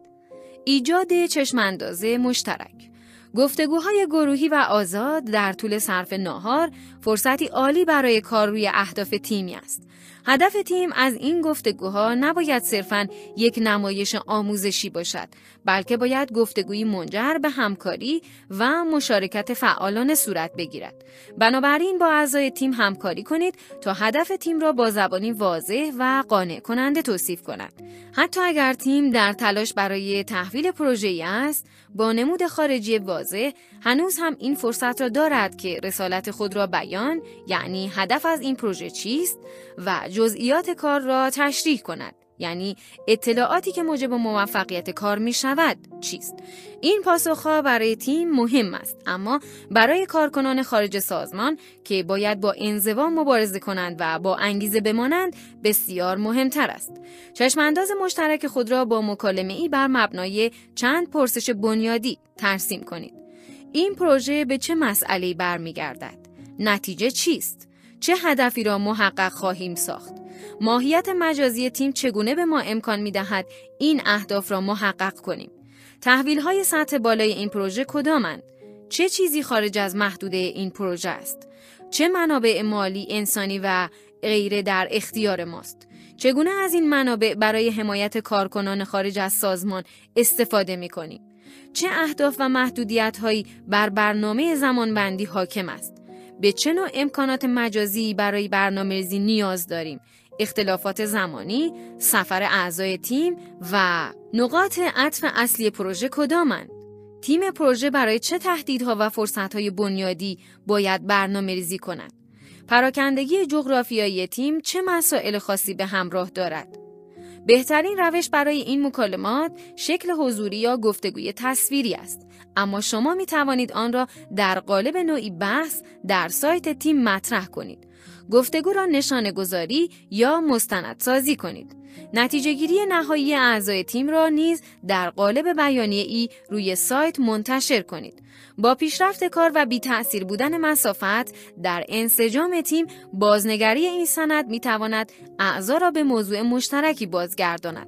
ایجاد چشم‌انداز مشترک. گفتگوهای گروهی و آزاد در طول صرف ناهار فرصتی عالی برای کار روی اهداف تیمی است. هدف تیم از این گفتگوها نباید صرفاً یک نمایش آموزشی باشد، بلکه باید گفتگویی منجر به همکاری و مشارکت فعالانه صورت بگیرد. بنابراین با اعضای تیم همکاری کنید تا هدف تیم را با زبانی واضح و قانع کننده توصیف کنند. حتی اگر تیم در تلاش برای تحویل پروژه‌ای است، با نمود خارجی واضح هنوز هم این فرصت را دارد که رسالت خود را بیان، یعنی هدف از این پروژه چیست، و جزئیات کار را تشریح کند، یعنی اطلاعاتی که موجب موفقیت کار می شود چیست. این پاسخها برای تیم مهم است، اما برای کارکنان خارج سازمان که باید با انزوا مبارزه کنند و با انگیزه بمانند بسیار مهمتر است. چشمانداز مشترک خود را با مکالمه‌ای بر مبنای چند پرسش بنیادی ترسیم کنید. این پروژه به چه مسئله‌ای برمیگردد؟ نتیجه چیست؟ چه هدفی را محقق خواهیم ساخت؟ ماهیت مجازی تیم چگونه به ما امکان می‌دهد این اهداف را محقق کنیم؟ تحویل‌های سطح بالای این پروژه کدامند؟ چه چیزی خارج از محدوده این پروژه است؟ چه منابع مالی، انسانی و غیره در اختیار ماست؟ چگونه از این منابع برای حمایت کارکنان خارج از سازمان استفاده می‌کنیم؟ چه اهداف و محدودیت‌هایی بر برنامه زمانبندی حاکم است؟ به چه نوع امکانات مجازی برای برنامه‌ریزی نیاز داریم؟ اختلافات زمانی، سفر اعضای تیم و نقاط عطف اصلی پروژه کدامند؟ تیم پروژه برای چه تهدیدها و فرصت‌های بنیادی باید برنامه‌ریزی کند؟ پراکندگی جغرافیایی تیم چه مسائل خاصی به همراه دارد؟ بهترین روش برای این مکالمات شکل حضوری یا گفتگوی تصویری است، اما شما می توانید آن را در قالب نوعی بحث در سایت تیم مطرح کنید. گفتگو را نشانه گذاری یا مستندسازی کنید. نتیجه گیری نهایی اعضای تیم را نیز در قالب بیانیه‌ای روی سایت منتشر کنید. با پیشرفت کار و بی تأثیر بودن مسافت در انسجام تیم، بازنگری این سند می تواند اعضا را به موضوع مشترکی بازگرداند.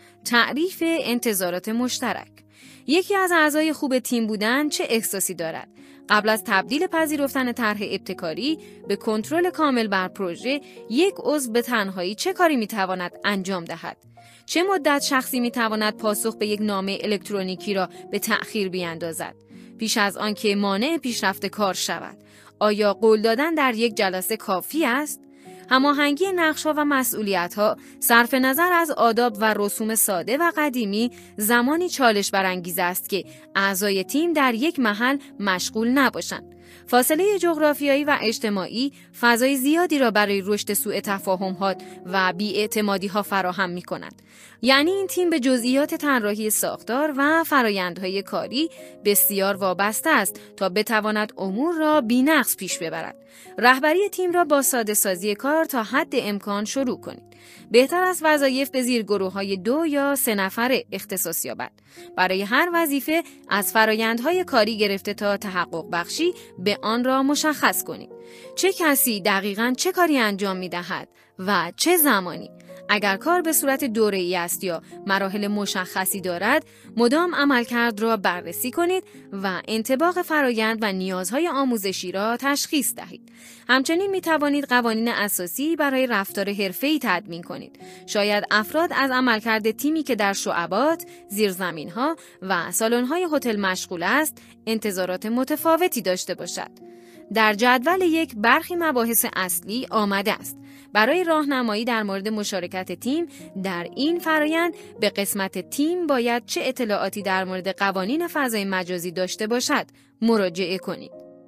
تعریف انتظارات مشترک. یکی از اعضای خوب تیم بودن چه احساسی دارد؟ قبل از تبدیل پذیرفتن طرح ابتکاری به کنترل کامل بر پروژه، یک عضو به تنهایی چه کاری میتواند انجام دهد؟ چه مدت شخصی میتواند پاسخ به یک نامه الکترونیکی را به تأخیر بیاندازد پیش از آنکه مانع پیشرفت کار شود؟ آیا قول دادن در یک جلسه کافی است؟ هماهنگی نقش‌ها و مسئولیت‌ها صرف نظر از آداب و رسوم ساده و قدیمی زمانی چالش برانگیز است که اعضای تیم در یک محل مشغول نباشند. فاصله جغرافیایی و اجتماعی فضای زیادی را برای رشد سوء تفاهم‌ها و بی‌اعتمادی‌ها فراهم می‌کند. یعنی این تیم به جزئیات طراحی ساختار و فرآیندهای کاری بسیار وابسته است تا بتواند امور را بی‌نقص پیش ببرد. رهبری تیم را با ساده‌سازی کار تا حد امکان شروع کنید. بهتر است وظایف به زیرگروه‌های دو یا سه نفره اختصاص یابد. برای هر وظیفه از فرآیندهای کاری گرفته تا تحقق بخشی به آن را مشخص کنید. چه کسی دقیقاً چه کاری انجام می‌دهد و چه زمانی؟ اگر کار به صورت دوره‌ای است یا مراحل مشخصی دارد، مدام عملکرد را بررسی کنید و انطباق فرایند و نیازهای آموزشی را تشخیص دهید. همچنین می توانید قوانین اساسی برای رفتار حرفه‌ای تدوین کنید. شاید افراد از عملکرد تیمی که در شعبات، زیرزمین‌ها و سالن‌های هتل مشغول است، انتظارات متفاوتی داشته باشد. در جدول یک برخی مباحث اصلی آمده است. برای راهنمایی در مورد مشارکت تیم در این فرآیند به قسمت تیم باید چه اطلاعاتی در مورد قوانین فضای مجازی داشته باشد مراجعه کنید.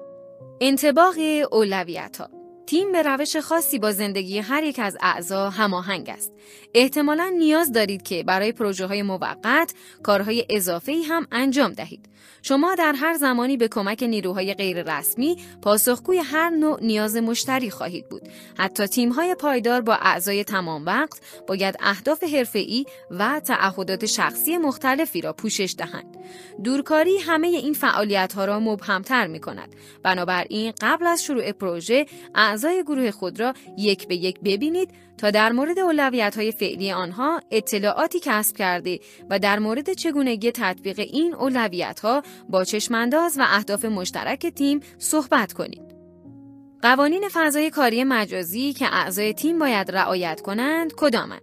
انطباق اولویت‌ها. تیم به روش خاصی با زندگی هر یک از اعضا هماهنگ است. احتمالاً نیاز دارید که برای پروژه‌های موقت کارهای اضافه‌ای هم انجام دهید. شما در هر زمانی به کمک نیروهای غیر رسمی پاسخگوی هر نوع نیاز مشتری خواهید بود. حتی تیم‌های پایدار با اعضای تمام وقت باید اهداف حرفه‌ای و تعهدات شخصی مختلفی را پوشش دهند. دورکاری همه این فعالیت‌ها را مبهم‌تر می‌کند. بنابراین قبل از شروع پروژه اعضای گروه خود را یک به یک ببینید تا در مورد اولویت‌های فعلی آنها اطلاعاتی کسب کرده و در مورد چگونگی تطبیق این اولویت‌ها با چشمانداز و اهداف مشترک تیم صحبت کنید. قوانین فضای کاری مجازی که اعضای تیم باید رعایت کنند کدامند؟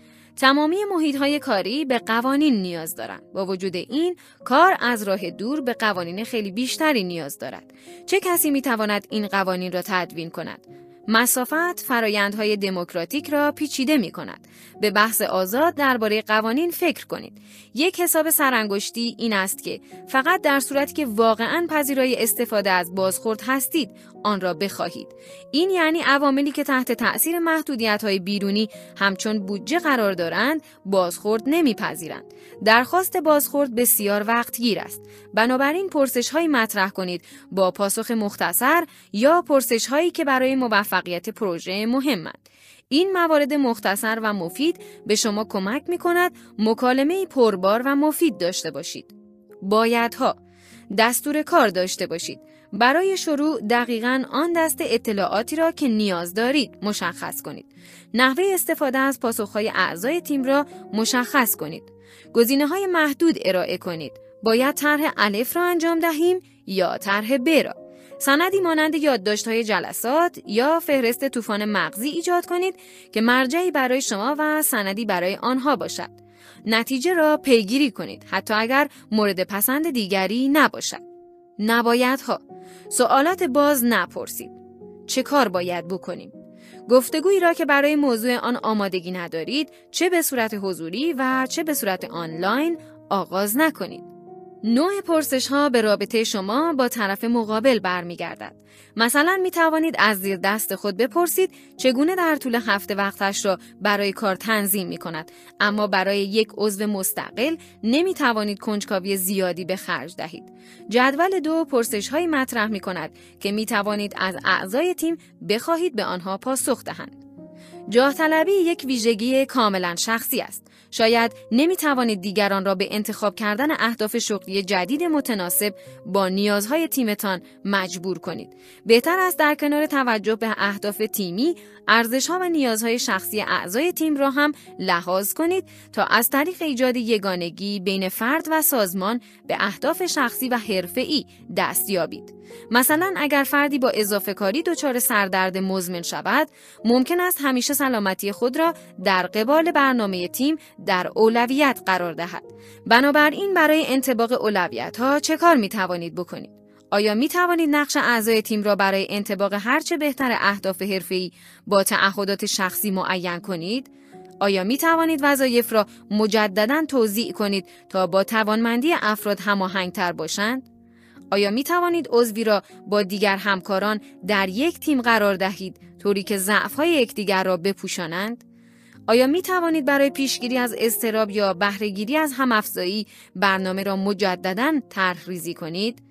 تمامی محیط‌های کاری به قوانین نیاز دارند. با وجود این، کار از راه دور به قوانین خیلی بیشتری نیاز دارد. چه کسی می‌تواند این قوانین را تدوین کند؟ مسافت فرایندهای دموکراتیک را پیچیده می کند. به بحث آزاد درباره قوانین فکر کنید. یک حساب سرانگشتی این است که فقط در صورتی که واقعاً پذیرای استفاده از بازخورد هستید آن را بخواهید. این یعنی عواملی که تحت تأثیر محدودیت‌های بیرونی همچون بودجه قرار دارند بازخورد نمی‌پذیرند. درخواست بازخورد بسیار وقتگیر است. بنابراین پرسش‌هایی مطرح کنید با پاسخ مختصر یا پرسش‌هایی که برای موفقیت پروژه مهمند. این موارد مختصر و مفید به شما کمک می‌کند مکالمه‌ای پربار و مفید داشته باشید. بایدها دستور کار داشته باشید. برای شروع دقیقاً آن دست اطلاعاتی را که نیاز دارید مشخص کنید. نحوه استفاده از پاسخ‌های اعضای تیم را مشخص کنید. گزینه‌های محدود ارائه کنید. باید طرح الف را انجام دهیم یا طرح ب را. سندی مانند یادداشت‌های جلسات یا فهرست طوفان مغزی ایجاد کنید که مرجعی برای شما و سندی برای آنها باشد. نتیجه را پیگیری کنید حتی اگر مورد پسند دیگری نباشد. نبایدها. سوالات باز نپرسید. چه کار باید بکنیم؟ گفتگویی را که برای موضوع آن آمادگی ندارید چه به صورت حضوری و چه به صورت آنلاین آغاز نکنید. نوع پرسش ها به رابطه شما با طرف مقابل برمیگردد. مثلا می توانید از زیر دست خود بپرسید چگونه در طول هفته وقتش را برای کار تنظیم می کند، اما برای یک عضو مستقل نمی توانید کنجکاوی زیادی به خرج دهید. جدول دو پرسش هایی مطرح می کند که می توانید از اعضای تیم بخواهید به آنها پاسخ دهند. جاه طلبی یک ویژگی کاملا شخصی است. شاید نمی توانید دیگران را به انتخاب کردن اهداف شغلی جدید متناسب با نیازهای تیمتان مجبور کنید. بهتر است در کنار توجه به اهداف تیمی، ارزش‌ها و نیازهای شخصی اعضای تیم را هم لحاظ کنید تا از طریق ایجاد یگانگی بین فرد و سازمان به اهداف شخصی و حرفه‌ای دست یابید. مثلا اگر فردی با اضافه کاری دچار سردرد مزمن شود، ممکن است همیشه سلامتی خود را در قبال برنامه تیم در اولویت قرار دهد. بنابراین برای انطباق اولویت‌ها چه کار می توانید بکنید؟ آیا می توانید نقش اعضای تیم را برای انطباق هرچه بهتر اهداف حرفه‌ای با تعهدات شخصی معین کنید؟ آیا می توانید وظایف را مجدداً توزیع کنید تا با توانمندی افراد هماهنگ‌تر باشند؟ آیا می توانید عضوی را با دیگر همکاران در یک تیم قرار دهید طوری که ضعف‌های یکدیگر را بپوشانند؟ آیا می توانید برای پیشگیری از اضطراب یا بهره‌گیری از هم‌افزایی برنامه را مجدداً طرح ریزی کنید؟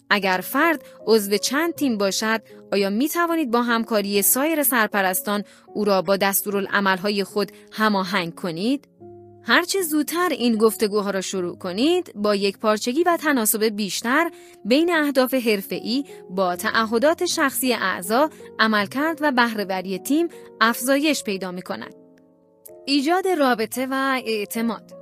اگر فرد عضو چند تیم باشد، آیا می توانید با همکاری سایر سرپرستان او را با دستورالعمل‌های خود هماهنگ کنید؟ هرچه زودتر این گفتگوها را شروع کنید، با یک پارچگی و تناسب بیشتر بین اهداف حرفه‌ای با تعهدات شخصی اعضا، عملکرد و بهره‌وری تیم افزایش پیدا می‌کند. ایجاد رابطه و اعتماد.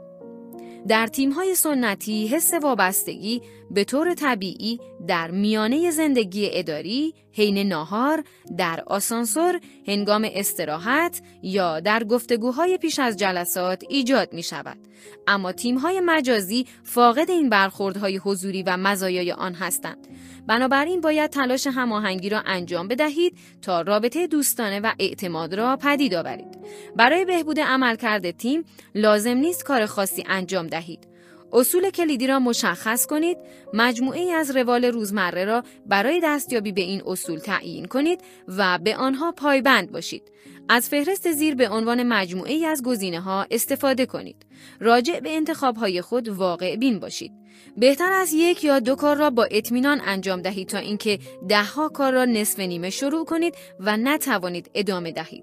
در تیم‌های سنتی حس وابستگی به طور طبیعی در میانه زندگی اداری، حین ناهار، در آسانسور، هنگام استراحت یا در گفتگوهای پیش از جلسات ایجاد می‌شود. اما تیم‌های مجازی فاقد این برخوردهای حضوری و مزایای آن هستند. بنابراین باید تلاش هماهنگی را انجام بدهید تا رابطه دوستانه و اعتماد را پدید آورید. برای بهبود عملکرد تیم لازم نیست کار خاصی انجام دهید. اصول کلیدی را مشخص کنید، مجموعه‌ای از روال روزمره را برای دستیابی به این اصول تعیین کنید و به آنها پایبند باشید. از فهرست زیر به عنوان مجموعه‌ای از گزینه‌ها استفاده کنید. راجع به انتخاب‌های خود واقع بین باشید. بهتر است یک یا دو کار را با اطمینان انجام دهید تا اینکه ده‌ها کار را نصف نیمه شروع کنید و نتوانید ادامه دهید.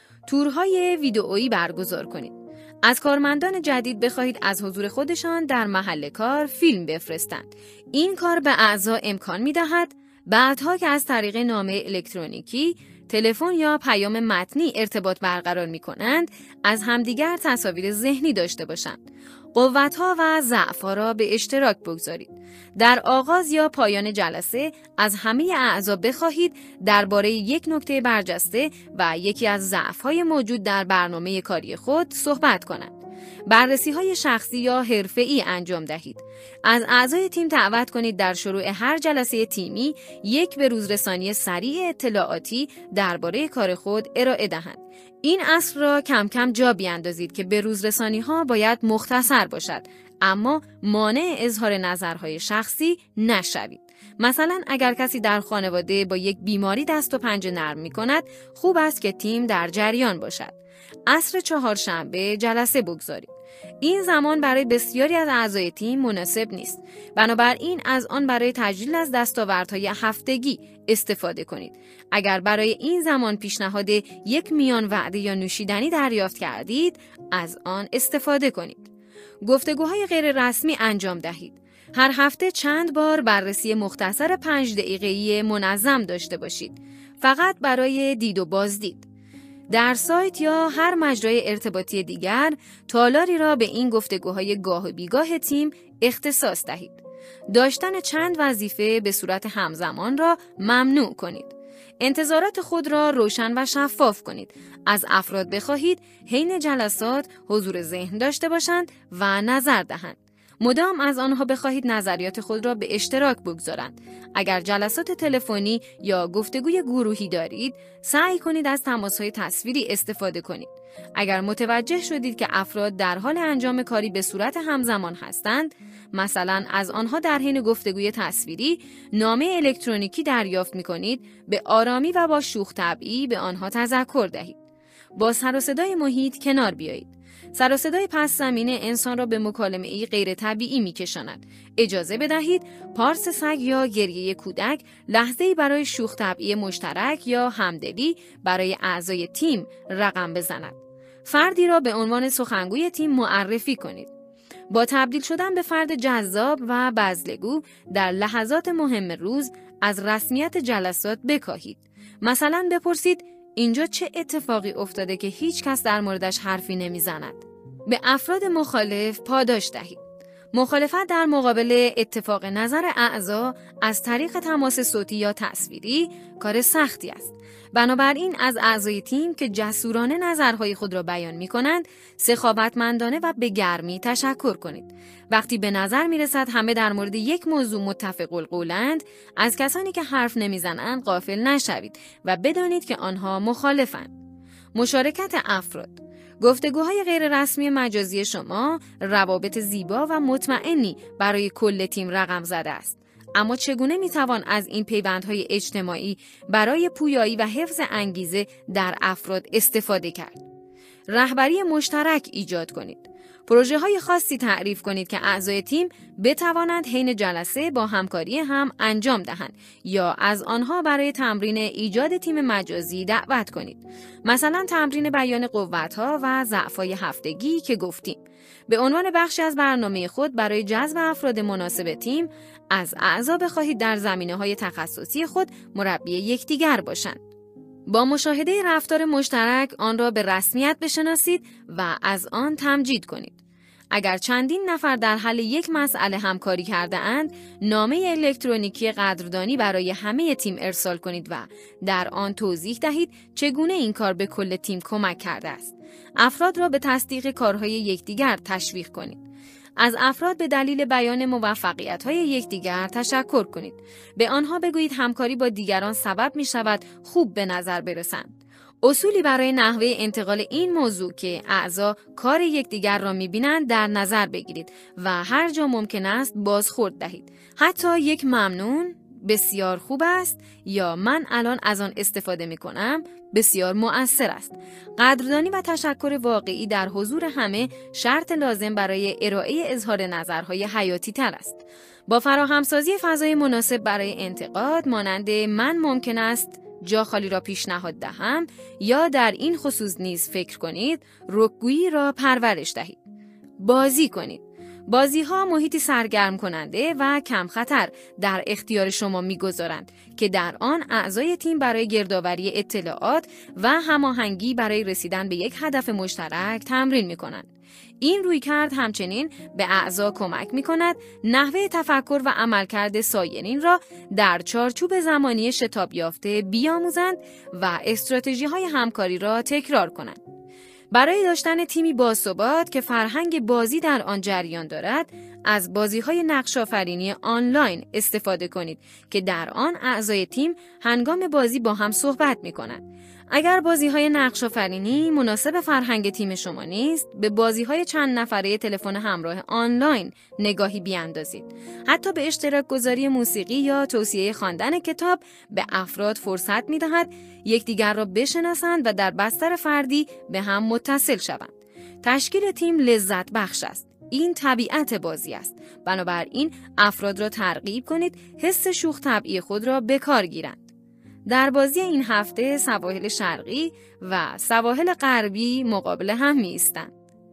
تورهای ویدئویی برگزار کنید. از کارمندان جدید بخواهید از حضور خودشان در محل کار فیلم بفرستند. این کار به اعضا امکان می‌دهد بعدها که از طریق نامه الکترونیکی، تلفن یا پیام متنی ارتباط برقرار می‌کنند، از همدیگر تصاویر ذهنی داشته باشند. قوت‌ها و ضعف‌ها را به اشتراک بگذارید. در آغاز یا پایان جلسه از همه اعضا بخواهید درباره یک نکته برجسته و یکی از ضعف‌های موجود در برنامه کاری خود صحبت کنند. بررسی‌های شخصی یا حرفه‌ای انجام دهید. از اعضای تیم دعوت کنید در شروع هر جلسه تیمی یک بروزرسانی سریع اطلاعاتی درباره کار خود ارائه دهند. این اصل را کم کم جا بیاندازید که بروزرسانی‌ها باید مختصر باشد، اما مانع اظهار نظرهای شخصی نشوید. مثلا اگر کسی در خانواده با یک بیماری دست و پنجه نرم می‌کند، خوب است که تیم در جریان باشد. عصر چهارشنبه جلسه بگذارید. این زمان برای بسیاری از اعضای تیم مناسب نیست. بنابراین از آن برای تجلیل از دستاوردهای هفتگی استفاده کنید. اگر برای این زمان پیشنهاد یک میان وعده یا نوشیدنی دریافت کردید، از آن استفاده کنید. گفتگوهای غیر رسمی انجام دهید. هر هفته چند بار بررسی مختصر پنج دقیقه‌ای منظم داشته باشید. فقط برای دید و بازدید. در سایت یا هر مجرای ارتباطی دیگر تالاری را به این گفتگوهای گاه و بیگاه تیم اختصاص دهید. داشتن چند وظیفه به صورت همزمان را ممنوع کنید. انتظارات خود را روشن و شفاف کنید. از افراد بخواهید حین جلسات حضور ذهن داشته باشند و نظر دهند. مدام از آنها بخواهید نظریات خود را به اشتراک بگذارند. اگر جلسات تلفنی یا گفتگوی گروهی دارید، سعی کنید از تماس‌های تصویری استفاده کنید. اگر متوجه شدید که افراد در حال انجام کاری به صورت همزمان هستند، مثلا از آنها در حین گفتگوی تصویری نامه الکترونیکی دریافت می‌کنید، به آرامی و با شوخ طبعی به آنها تذکر دهید. با سر و صدای محیط کنار بیایید. سر و صدای پس زمینه انسان را به مکالمه‌ای غیر طبیعی می‌کشاند. اجازه بدهید پارس سگ یا گریه کودک لحظه‌ای برای شوخ طبعی مشترک یا همدلی برای اعضای تیم رقم بزند. فردی را به عنوان سخنگوی تیم معرفی کنید. با تبدیل شدن به فرد جذاب و بزلگو در لحظات مهم روز از رسمیت جلسات بکاهید. مثلا بپرسید اینجا چه اتفاقی افتاده که هیچ کس در موردش حرفی نمیزند؟ به افراد مخالف پاداش دهید. مخالفت در مقابل اتفاق نظر اعضا از طریق تماس صوتی یا تصویری کار سختی است. بنابراین از اعضای تیم که جسورانه نظرهای خود را بیان می کنند، سخاوتمندانه و به گرمی تشکر کنید. وقتی به نظر می رسد همه در مورد یک موضوع متفق القولند، از کسانی که حرف نمی زنند غافل نشوید و بدانید که آنها مخالفند. مشارکت افراد. گفتگوهای غیر رسمی مجازی شما روابط زیبا و مطمئنی برای کل تیم رقم زده است. اما چگونه میتوان از این پیوندهای اجتماعی برای پویایی و حفظ انگیزه در افراد استفاده کرد؟ رهبری مشترک ایجاد کنید. پروژه های خاصی تعریف کنید که اعضای تیم بتوانند حین جلسه با همکاری هم انجام دهند یا از آنها برای تمرین ایجاد تیم مجازی دعوت کنید. مثلا تمرین بیان قوت‌ها و ضعف‌های هفتگی که گفتیم. به عنوان بخشی از برنامه خود برای جذب افراد مناسب تیم، از اعضا بخواهید در زمینه‌های تخصصی خود مربی یکدیگر باشند. با مشاهده رفتار مشترک آن را به رسمیت بشناسید و از آن تمجید کنید. اگر چندین نفر در حل یک مسئله همکاری کرده اند، نامه الکترونیکی قدردانی برای همه تیم ارسال کنید و در آن توضیح دهید چگونه این کار به کل تیم کمک کرده است. افراد را به تصدیق کارهای یکدیگر تشویق کنید. از افراد به دلیل بیان موفقیت‌های یکدیگر تشکر کنید. به آنها بگویید همکاری با دیگران سبب می‌شود خوب به نظر برسند. اصولی برای نحوه انتقال این موضوع که اعضا کار یکدیگر را می‌بینند در نظر بگیرید و هر جا ممکن است بازخورد دهید. حتی یک ممنون، بسیار خوب است یا من الان از آن استفاده می‌کنم بسیار مؤثر است. قدردانی و تشکر واقعی در حضور همه شرط لازم برای ارائه اظهار نظرهای حیاتی تر است. با فراهمسازی فضای مناسب برای انتقاد مانند من ممکن است جا خالی را پیشنهاد دهم یا در این خصوص نیز فکر کنید، رکگویی را پرورش دهید. بازی کنید. بازی ها محیطی سرگرم کننده و کم خطر در اختیار شما می‌گذارند که در آن اعضای تیم برای گردآوری اطلاعات و هماهنگی برای رسیدن به یک هدف مشترک تمرین می‌کنند. این رویکرد همچنین به اعضا کمک می‌کند نحوه تفکر و عملکرد سایرین را در چارچوب زمانی شتاب یافته بیاموزند و استراتژی‌های همکاری را تکرار کنند. برای داشتن تیمی باثبات که فرهنگ بازی در آن جریان دارد، از بازی‌های نقش‌آفرینی آنلاین استفاده کنید که در آن اعضای تیم هنگام بازی با هم صحبت می‌کنند. اگر بازی‌های نقش‌آفرینی مناسب فرهنگ تیم شما نیست، به بازی‌های چند نفره تلفن همراه آنلاین نگاهی بیاندازید. حتی به اشتراک گذاری موسیقی یا توصیه خواندن کتاب به افراد فرصت می‌دهد یکدیگر را بشناسند و در بستر فردی به هم متصل شوند. تشکیل تیم لذت بخش است. این طبیعت بازی است. بنابراین افراد را ترغیب کنید حس شوخ طبعی خود را به کار گیرند. در بازی این هفته سواحل شرقی و سواحل غربی مقابل هم می ایستند.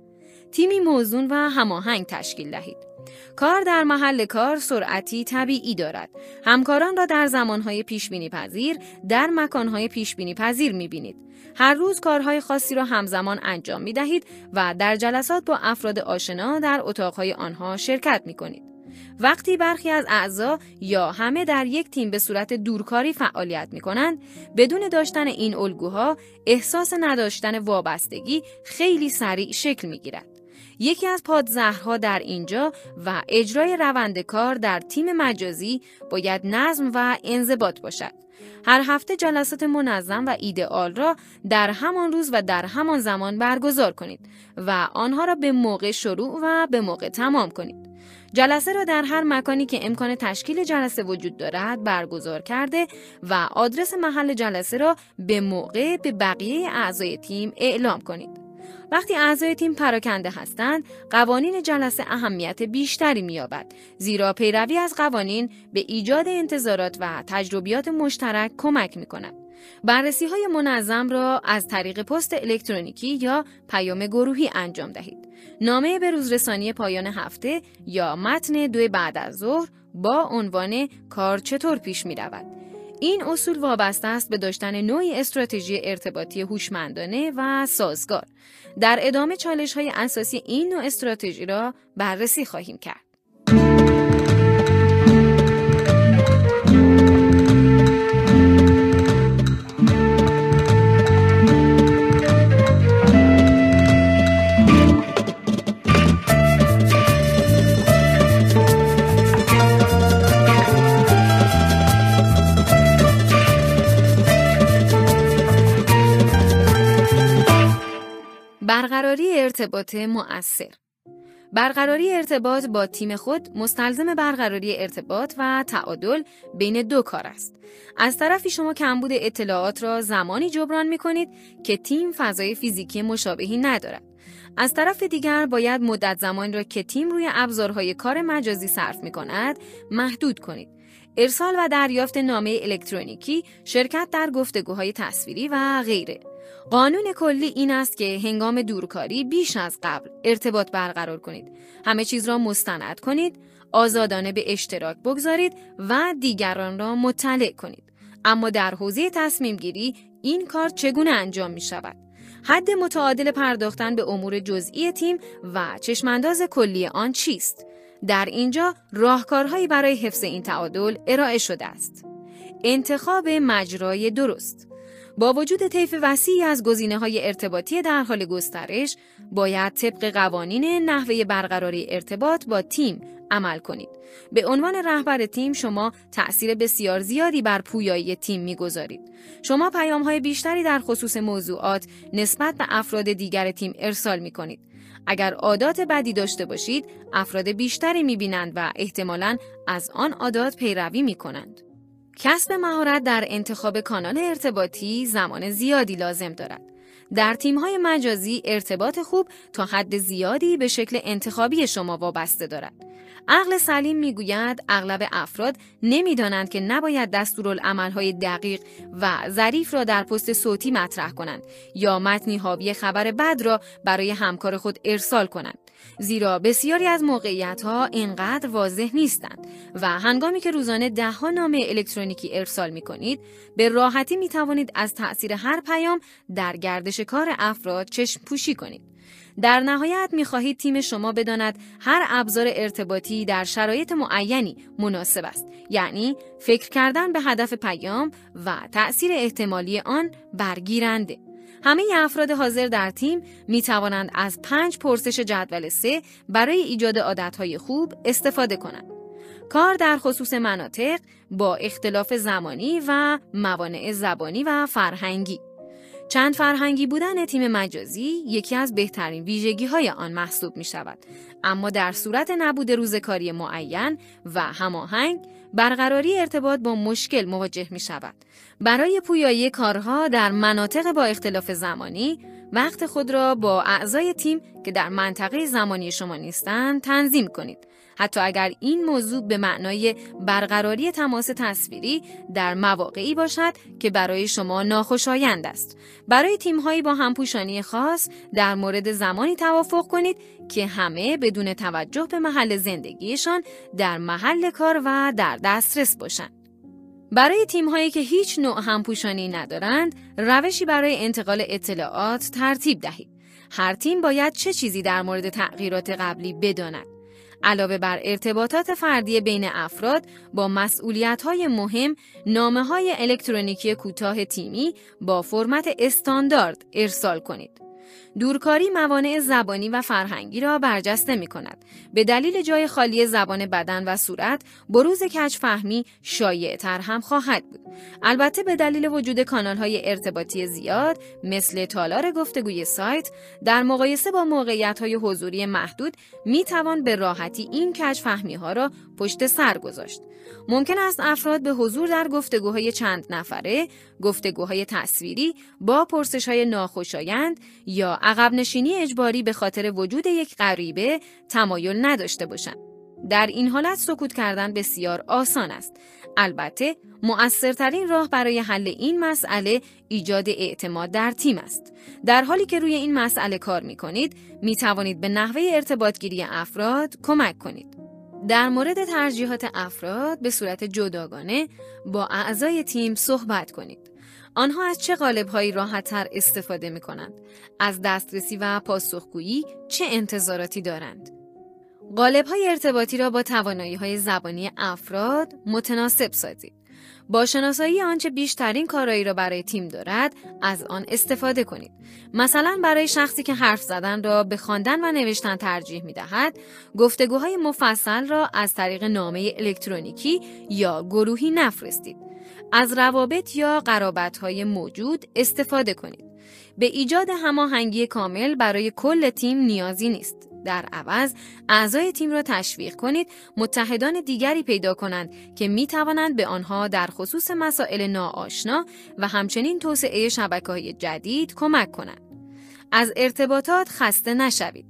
تیمی موزون و هماهنگ تشکیل دهید. کار در محل کار سرعتی طبیعی دارد. همکاران را در زمانهای پیشبینی پذیر در مکانهای پیشبینی پذیر می بینید. هر روز کارهای خاصی را همزمان انجام می دهید و در جلسات با افراد آشنا در اتاقهای آنها شرکت می کنید. وقتی برخی از اعضا یا همه در یک تیم به صورت دورکاری فعالیت می کنند، بدون داشتن این الگوها احساس نداشتن وابستگی خیلی سریع شکل می گیرد. یکی از پادزهرها در اینجا و اجرای روند کار در تیم مجازی باید نظم و انضباط باشد. هر هفته جلسات منظم و ایدئال را در همان روز و در همان زمان برگزار کنید و آنها را به موقع شروع و به موقع تمام کنید. جلسه را در هر مکانی که امکان تشکیل جلسه وجود دارد برگزار کرده و آدرس محل جلسه را به موقع به بقیه اعضای تیم اعلام کنید. وقتی اعضای تیم پراکنده هستند، قوانین جلسه اهمیت بیشتری می‌یابد، زیرا پیروی از قوانین به ایجاد انتظارات و تجربیات مشترک کمک می‌کند. بررسی‌های منظم را از طریق پست الکترونیکی یا پیام گروهی انجام دهید. نامه به روزرسانی پایان هفته یا متن دو بعد از ظهر با عنوان کار چطور پیش می‌رود. این اصول وابسته است به داشتن نوعی استراتژی ارتباطی هوشمندانه و سازگار. در ادامه چالش‌های اساسی این نوع استراتژی را بررسی خواهیم کرد. برقراری ارتباط مؤثر. برقراری ارتباط با تیم خود مستلزم برقراری ارتباط و تعادل بین دو کار است. از طرفی شما کمبود اطلاعات را زمانی جبران می‌کنید که تیم فضای فیزیکی مشابهی ندارد. از طرف دیگر باید مدت زمانی را که تیم روی ابزارهای کار مجازی صرف می‌کند محدود کنید. ارسال و دریافت نامه الکترونیکی، شرکت در گفتگوهای تصویری و غیره. قانون کلی این است که هنگام دورکاری بیش از قبل ارتباط برقرار کنید. همه چیز را مستند کنید، آزادانه به اشتراک بگذارید و دیگران را مطلع کنید. اما در حوزه تصمیم گیری این کار چگونه انجام می شود؟ حد متعادل پرداختن به امور جزئی تیم و چشمانداز کلی آن چیست؟ در اینجا راهکارهایی برای حفظ این تعادل ارائه شده است. انتخاب مجرای درست. با وجود طیف وسیعی از گزینه‌های ارتباطی در حال گسترش، باید طبق قوانین نحوه برقراری ارتباط با تیم عمل کنید. به عنوان رهبر تیم شما تأثیر بسیار زیادی بر پویایی تیم می‌گذارید. شما پیام‌های بیشتری در خصوص موضوعات نسبت به افراد دیگر تیم ارسال می‌کنید. اگر عادات بدی داشته باشید، افراد بیشتری می‌بینند و احتمالاً از آن عادات پیروی می‌کنند. کسب مهارت در انتخاب کانال ارتباطی زمان زیادی لازم دارد. در تیم‌های مجازی ارتباط خوب تا حد زیادی به شکل انتخابی شما وابسته دارد. عقل سلیم میگوید اغلب افراد نمیدانند که نباید دستورالعمل‌های دقیق و ظریف را در پست صوتی مطرح کنند یا متنی حاوی خبر بد را برای همکار خود ارسال کنند، زیرا بسیاری از موقعیت‌ها اینقدر واضح نیستند و هنگامی که روزانه ده‌ها نامه الکترونیکی ارسال می‌کنید، به راحتی می‌توانید از تأثیر هر پیام در گردش کار افراد چشم پوشی کنید. در نهایت می‌خواهید تیم شما بداند هر ابزار ارتباطی در شرایط معینی مناسب است، یعنی فکر کردن به هدف پیام و تأثیر احتمالی آن بر گیرنده. همه افراد حاضر در تیم می توانند از پنج پرسش جدول سه برای ایجاد عادتهای خوب استفاده کنند. کار در خصوص مناطق با اختلاف زمانی و موانع زبانی و فرهنگی. چند فرهنگی بودن تیم مجازی یکی از بهترین ویژگی‌های آن محسوب می شود، اما در صورت نبود روزکاری معین و هماهنگ، برقراری ارتباط با مشکل مواجه می شود. برای پویایی کارها در مناطق با اختلاف زمانی، وقت خود را با اعضای تیم که در منطقه زمانی شما نیستند تنظیم کنید. حتی اگر این موضوع به معنای برقراری تماس تصویری در مواقعی باشد که برای شما ناخوشایند است. برای تیم‌هایی با همپوشانی خاص در مورد زمانی توافق کنید که همه بدون توجه به محل زندگیشان در محل کار و در دسترس باشند. برای تیم‌هایی که هیچ نوع همپوشانی ندارند، روشی برای انتقال اطلاعات ترتیب دهید. هر تیم باید چه چیزی در مورد تغییرات قبلی بداند. علاوه بر ارتباطات فردی بین افراد با مسئولیت‌های مهم، نامه‌های الکترونیکی کوتاه تیمی با فرمت استاندارد ارسال کنید. دورکاری موانع زبانی و فرهنگی را برجسته می‌کند. به دلیل جای خالی زبان بدن و صورت، بروز کج‌فهمی شایع‌تر هم خواهد بود. البته به دلیل وجود کانال‌های ارتباطی زیاد مثل تالار گفتگوی سایت، در مقایسه با موقعیت‌های حضوری محدود می‌توان به راحتی این کج‌فهمی‌ها را پشت سر گذاشت. ممکن است افراد به حضور در گفتگوهای چند نفره، گفتگوهای تصویری با پرسش‌های ناخوشایند یا عقب نشینی اجباری به خاطر وجود یک غریبه تمایل نداشته باشند. در این حالت سکوت کردن بسیار آسان است. البته مؤثرترین راه برای حل این مسئله ایجاد اعتماد در تیم است. در حالی که روی این مسئله کار می کنید، می توانید به نحوه ارتباطگیری افراد کمک کنید. در مورد ترجیحات افراد به صورت جداگانه با اعضای تیم صحبت کنید. آنها از چه قالب‌هایی راحت‌تر استفاده می‌کنند؟ از دسترسی و پاسخگویی چه انتظاراتی دارند؟ قالب‌های ارتباطی را با توانایی‌های زبانی افراد متناسب سازید. با شناسایی آنچه بیشترین کارایی را برای تیم دارد، از آن استفاده کنید. مثلا برای شخصی که حرف زدن را به خواندن و نوشتن ترجیح می‌دهد، گفتگوهای مفصل را از طریق نامه الکترونیکی یا گروهی نفرستید. از روابط یا قرابت‌های موجود استفاده کنید. به ایجاد هماهنگی کامل برای کل تیم نیازی نیست. در عوض اعضای تیم را تشویق کنید متحدان دیگری پیدا کنند که می توانند به آنها در خصوص مسائل ناآشنا و همچنین توسعه شبکه‌های جدید کمک کنند. از ارتباطات خسته نشوید.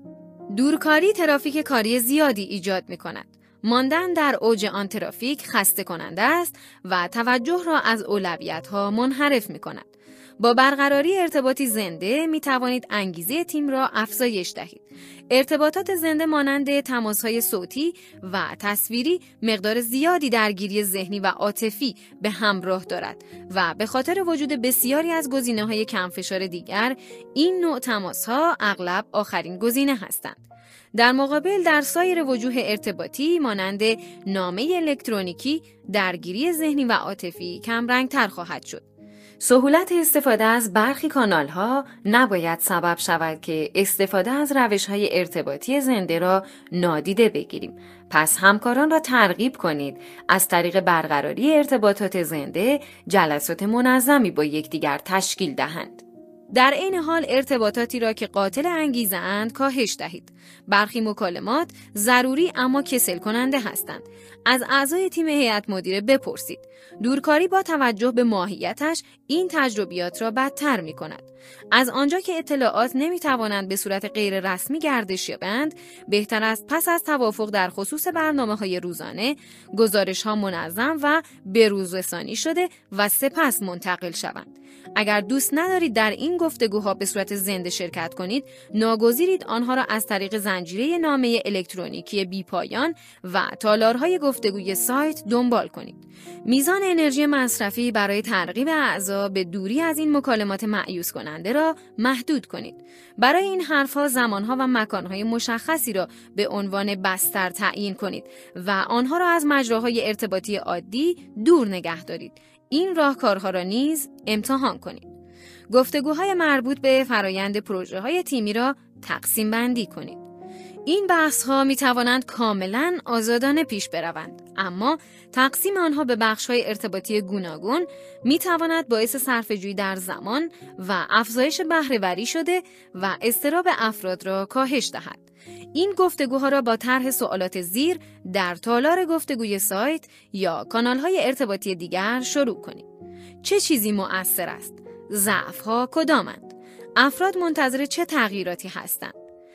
دورکاری ترافیک کاری زیادی ایجاد می کند. ماندن در اوج آن ترافیک خسته کننده است و توجه را از اولویت‌ها منحرف می کند. با برقراری ارتباطی زنده می توانید انگیزه تیم را افزایش دهید. ارتباطات زنده مانند تماس‌های صوتی و تصویری مقدار زیادی درگیری ذهنی و عاطفی به همراه دارد و به خاطر وجود بسیاری از گزینه‌های کم‌فشار دیگر، این نوع تماس‌ها اغلب آخرین گزینه هستند. در مقابل در سایر وجوه ارتباطی مانند نامه الکترونیکی، درگیری ذهنی و عاطفی کم رنگ‌تر خواهد شد. سهولت استفاده از برخی کانال‌ها نباید سبب شود که استفاده از روش‌های ارتباطی زنده را نادیده بگیریم. پس همکاران را ترغیب کنید از طریق برقراری ارتباطات زنده جلسات منظمی با یکدیگر تشکیل دهند. در عین حال ارتباطاتی را که قاتل انگیزه اند کاهش دهید. برخی مکالمات ضروری اما کسل کننده هستند. از اعضای تیم هیئت مدیره بپرسید. دورکاری با توجه به ماهیتش این تجربیات را بدتر می کند. از آنجا که اطلاعات نمی توانند به صورت غیر رسمی گردش یابند، بهتر است پس از توافق در خصوص برنامه‌های روزانه، گزارش‌ها منظم و بروز رسانی شده و سپس منتقل شوند. اگر دوست ندارید در این گفتگوها به صورت زنده شرکت کنید، ناگزیرید آنها را از طریق زنجیره نامه الکترونیکی بی پایان و تالارهای گفتگوی سایت دنبال کنید. میزان انرژی مصرفی برای ترغیب اعضا به دوری از این مکالمات مأیوس کننده را محدود کنید. برای این حرفها زمانها و مکانهای مشخصی را به عنوان بستر تعیین کنید و آنها را از مجراهای ارتباطی عادی دور نگه دارید. این راهکارها را نیز امتحان کنید. گفتگوهای مربوط به فرایند پروژه‌های تیمی را تقسیم بندی کنید. این بحث‌ها می‌توانند کاملاً آزادانه پیش بروند، اما تقسیم آنها به بخش‌های ارتباطی گوناگون می‌تواند باعث صرفه‌جویی در زمان و افزایش بهره‌وری شده و اضطراب افراد را کاهش دهد. این گفتگوها را با طرح سوالات زیر در تالار گفتگوی سایت یا کانال‌های ارتباطی دیگر شروع کنید. چه چیزی مؤثر است؟ ضعف‌ها کدامند؟ افراد منتظر چه تغییراتی هستند؟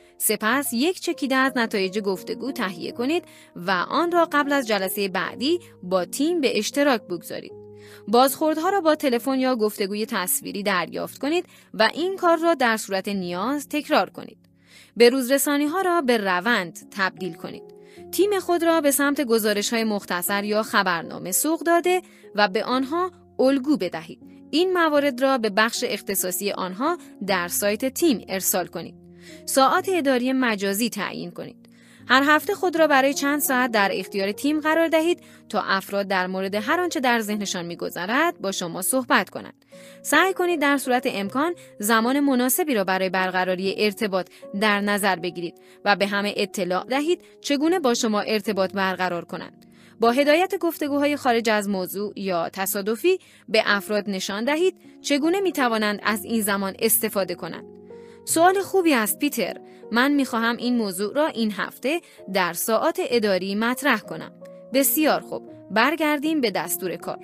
سپس یک چکیده از نتایج گفتگو تهیه کنید و آن را قبل از جلسه بعدی با تیم به اشتراک بگذارید. بازخوردها را با تلفن یا گفتگوی تصویری دریافت کنید و این کار را در صورت نیاز تکرار کنید. بروزرسانی‌ها را به روند تبدیل کنید. تیم خود را به سمت گزارش‌های مختصر یا خبرنامه سوق داده و به آنها الگو بدهید. این موارد را به بخش اختصاصی آنها در سایت تیم ارسال کنید. ساعات اداری مجازی تعیین کنید. هر هفته خود را برای چند ساعت در اختیار تیم قرار دهید تا افراد در مورد هر آنچه در ذهنشان می‌گذرد با شما صحبت کنند. سعی کنید در صورت امکان زمان مناسبی را برای برقراری ارتباط در نظر بگیرید و به همه اطلاع دهید چگونه با شما ارتباط برقرار کنند. با هدایت گفتگوهای خارج از موضوع یا تصادفی به افراد نشان دهید چگونه می‌توانند از این زمان استفاده کنند. سوال خوبی است پیتر. من میخواهم این موضوع را این هفته در ساعات اداری مطرح کنم. بسیار خوب. برگردیم به دستور کار.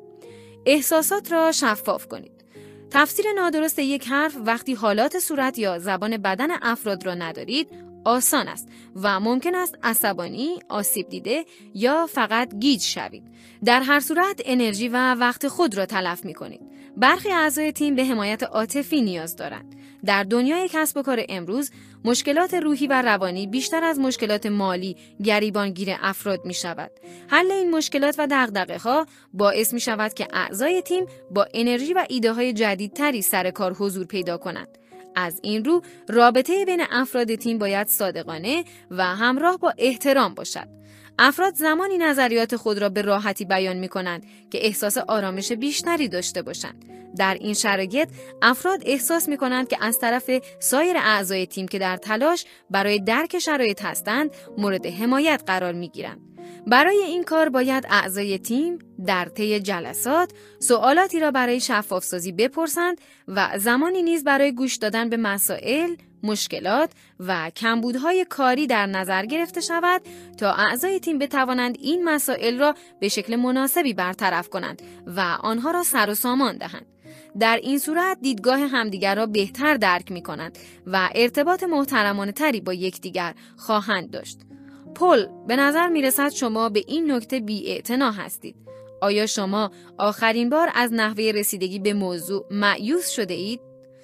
احساسات را شفاف کنید. تفسیر نادرست یک حرف وقتی حالات صورت یا زبان بدن افراد را ندارید آسان است و ممکن است عصبانی، آسیب دیده یا فقط گیج شوید. در هر صورت انرژی و وقت خود را تلف می کنید. برخی اعضای تیم به حمایت عاطفی نیاز دارند. در دنیای کسب و کار امروز مشکلات روحی و روانی بیشتر از مشکلات مالی گریبانگیر افراد می شود. حل این مشکلات و دغدغه‌ها باعث می شود که اعضای تیم با انرژی و ایده های جدیدتری سر کار حضور پیدا کنند. از این رو رابطه بین افراد تیم باید صادقانه و همراه با احترام باشد. افراد زمانی نظریات خود را به راحتی بیان می کنند که احساس آرامش بیشتری داشته باشند. در این شرایط افراد احساس می کنند که از طرف سایر اعضای تیم که در تلاش برای درک شرایط هستند مورد حمایت قرار می گیرند. برای این کار باید اعضای تیم در طی جلسات سوالاتی را برای شفافسازی بپرسند و زمانی نیز برای گوش دادن به مسائل، مشکلات و کمبودهای کاری در نظر گرفته شود تا اعضای تیم بتوانند این مسائل را به شکل مناسبی برطرف کنند و آنها را سر و سامان دهند. در این صورت دیدگاه همدیگر را بهتر درک می کنند و ارتباط محترمانه تری با یکدیگر خواهند داشت. پل، به نظر می رسد شما به این نکته بی‌اعتنا هستید. آیا شما آخرین بار از نحوه رسیدگی به موضوع مایوس شده اید؟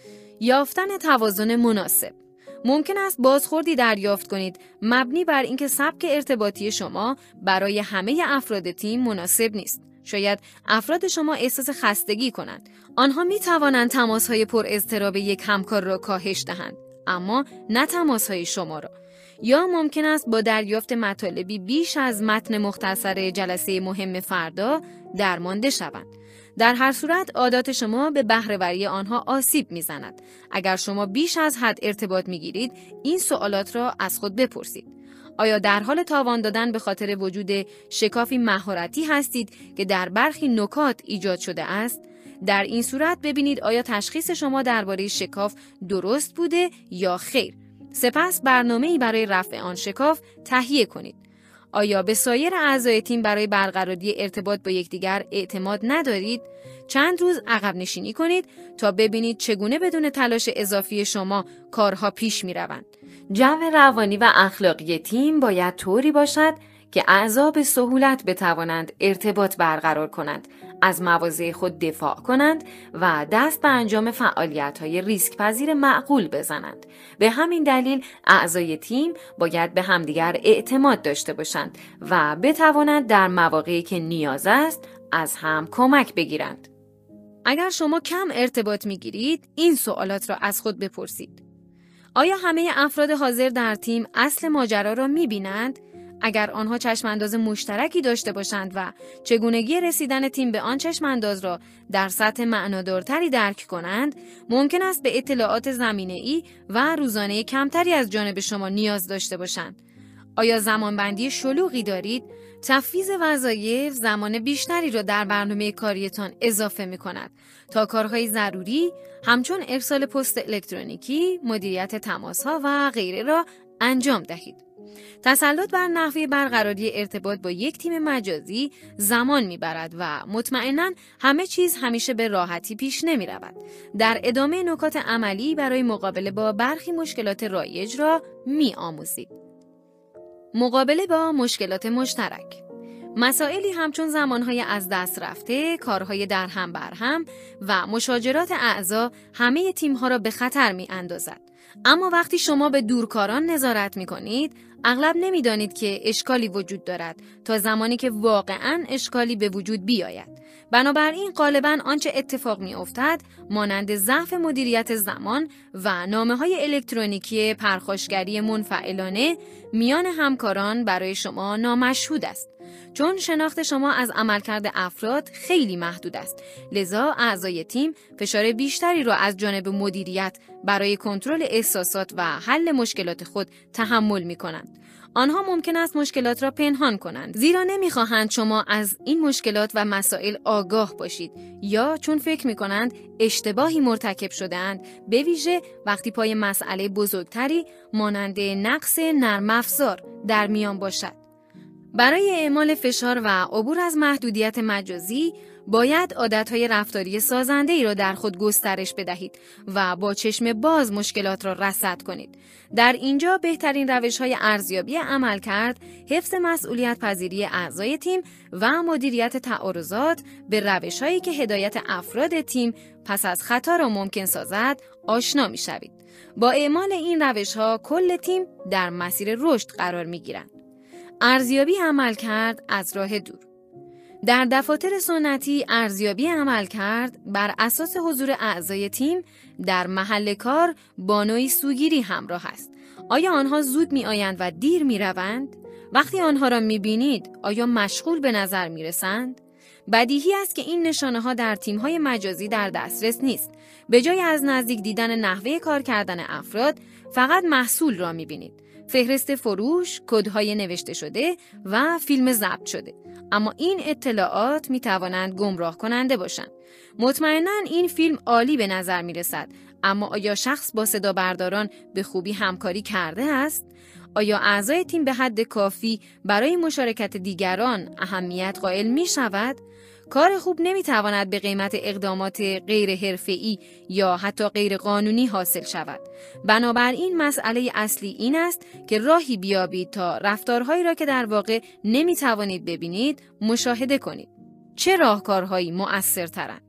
یافتن توازن مناسب. ممکن است بازخوردی دریافت کنید مبنی بر اینکه سبک ارتباطی شما برای همه افراد تیم مناسب نیست. شاید افراد شما احساس خستگی کنند. آنها می توانند تماس‌های پر اضطراب یک همکار را کاهش دهند، اما نه تماس‌های شما را. یا ممکن است با دریافت مطالبی بیش از متن مختصر جلسه مهم فردا درمانده شوند. در هر صورت عادات شما به بهره‌وری آنها آسیب می‌زند. اگر شما بیش از حد ارتباط می‌گیرید، این سوالات را از خود بپرسید. آیا در حال تاوان دادن به خاطر وجود شکافی مهارتی هستید که در برخی نکات ایجاد شده است؟ در این صورت ببینید آیا تشخیص شما درباره شکاف درست بوده یا خیر. سپس برنامه‌ای برای رفع آن شکاف تهیه کنید. آیا به سایر اعضای تیم برای برقراری ارتباط با یکدیگر اعتماد ندارید؟ چند روز عقب نشینی کنید تا ببینید چگونه بدون تلاش اضافی شما کارها پیش می‌روند. جو روانی و اخلاقی تیم باید طوری باشد که اعضا به سهولت بتوانند ارتباط برقرار کنند، از مواضع خود دفاع کنند و دست به انجام فعالیت‌های ریسک‌پذیر معقول بزنند. به همین دلیل اعضای تیم باید به همدیگر اعتماد داشته باشند و بتوانند در مواقعی که نیاز است از هم کمک بگیرند. اگر شما کم ارتباط می‌گیرید، این سوالات را از خود بپرسید. آیا همه افراد حاضر در تیم اصل ماجرا را می‌بینند؟ اگر آنها چشمانداز مشترکی داشته باشند و چگونگی رسیدن تیم به آن چشمانداز را در سطح معنادارتری درک کنند، ممکن است به اطلاعات زمینه‌ای و روزانه کمتری از جانب شما نیاز داشته باشند. آیا زمانبندی شلوغی دارید؟ تفویض وظایف زمان بیشتری را در برنامه کاریتان اضافه می‌کند تا کارهای ضروری همچون ارسال پست الکترونیکی، مدیریت تماس‌ها و غیره را انجام دهید. تسلط بر نحوه برقراری ارتباط با یک تیم مجازی زمان میبرد و مطمئناً همه چیز همیشه به راحتی پیش نمی رود. در ادامه نکات عملی برای مقابله با برخی مشکلات رایج را می آموزید. مقابله با مشکلات مشترک. مسائلی همچون زمانهای از دست رفته، کارهای در هم بر هم و مشاجرات اعضا همه تیم‌ها را به خطر می اندازد. اما وقتی شما به دورکاران نظارت می کنید، اغلب نمی دانید که اشکالی وجود دارد تا زمانی که واقعاً اشکالی به وجود بیاید. بنابراین غالباً آنچه اتفاق می افتد مانند ضعف مدیریت زمان و نامه‌های الکترونیکی پرخاشگری منفعلانه میان همکاران برای شما نامشهود است. چون شناخت شما از عملکرد افراد خیلی محدود است، لذا اعضای تیم فشار بیشتری را از جانب مدیریت برای کنترل احساسات و حل مشکلات خود تحمل می کنند. آنها ممکن است مشکلات را پنهان کنند، زیرا نمی‌خواهند شما از این مشکلات و مسائل آگاه باشید، یا چون فکر می‌کنند اشتباهی مرتکب شده‌اند، به ویژه وقتی پای مسئله بزرگتری مانند نقص نرم افزار در میان باشد. برای اعمال فشار و عبور از محدودیت مجازی، باید عادتهای رفتاری سازنده‌ای را در خود گسترش بدهید و با چشم باز مشکلات را رصد کنید. در اینجا بهترین روش‌های ارزیابی عملکرد، حفظ مسئولیت پذیری اعضای تیم و مدیریت تعارضات به روش‌هایی که هدایت افراد تیم پس از خطا را ممکن سازد آشنا می‌شوید. با اعمال این روش‌ها کل تیم در مسیر رشد قرار می‌گیرند. ارزیابی عملکرد از راه دور. در دفاتر سنتی ارزیابی عملکرد بر اساس حضور اعضای تیم در محل کار با نوعی سوگیری همراه است. آیا آنها زود می آیند و دیر می روند؟ وقتی آنها را می بینید آیا مشغول به نظر می رسند؟ بدیهی است که این نشانه ها در تیم های مجازی در دسترس نیست. به جای از نزدیک دیدن نحوه کار کردن افراد، فقط محصول را می بینید. فهرست فروش، کدهای نوشته شده و فیلم ضبط شده. اما این اطلاعات می توانند گمراه کننده باشند. مطمئناً این فیلم عالی به نظر می رسد، اما آیا شخص با صدا برداران به خوبی همکاری کرده است؟ آیا اعضای تیم به حد کافی برای مشارکت دیگران اهمیت قائل می شود؟ کار خوب نمیتواند به قیمت اقدامات غیر حرفه‌ای یا حتی غیر قانونی حاصل شود. بنابراین مسئله اصلی این است که راهی بیابید تا رفتارهایی را که در واقع نمیتوانید ببینید مشاهده کنید. چه راهکارهایی مؤثرترند؟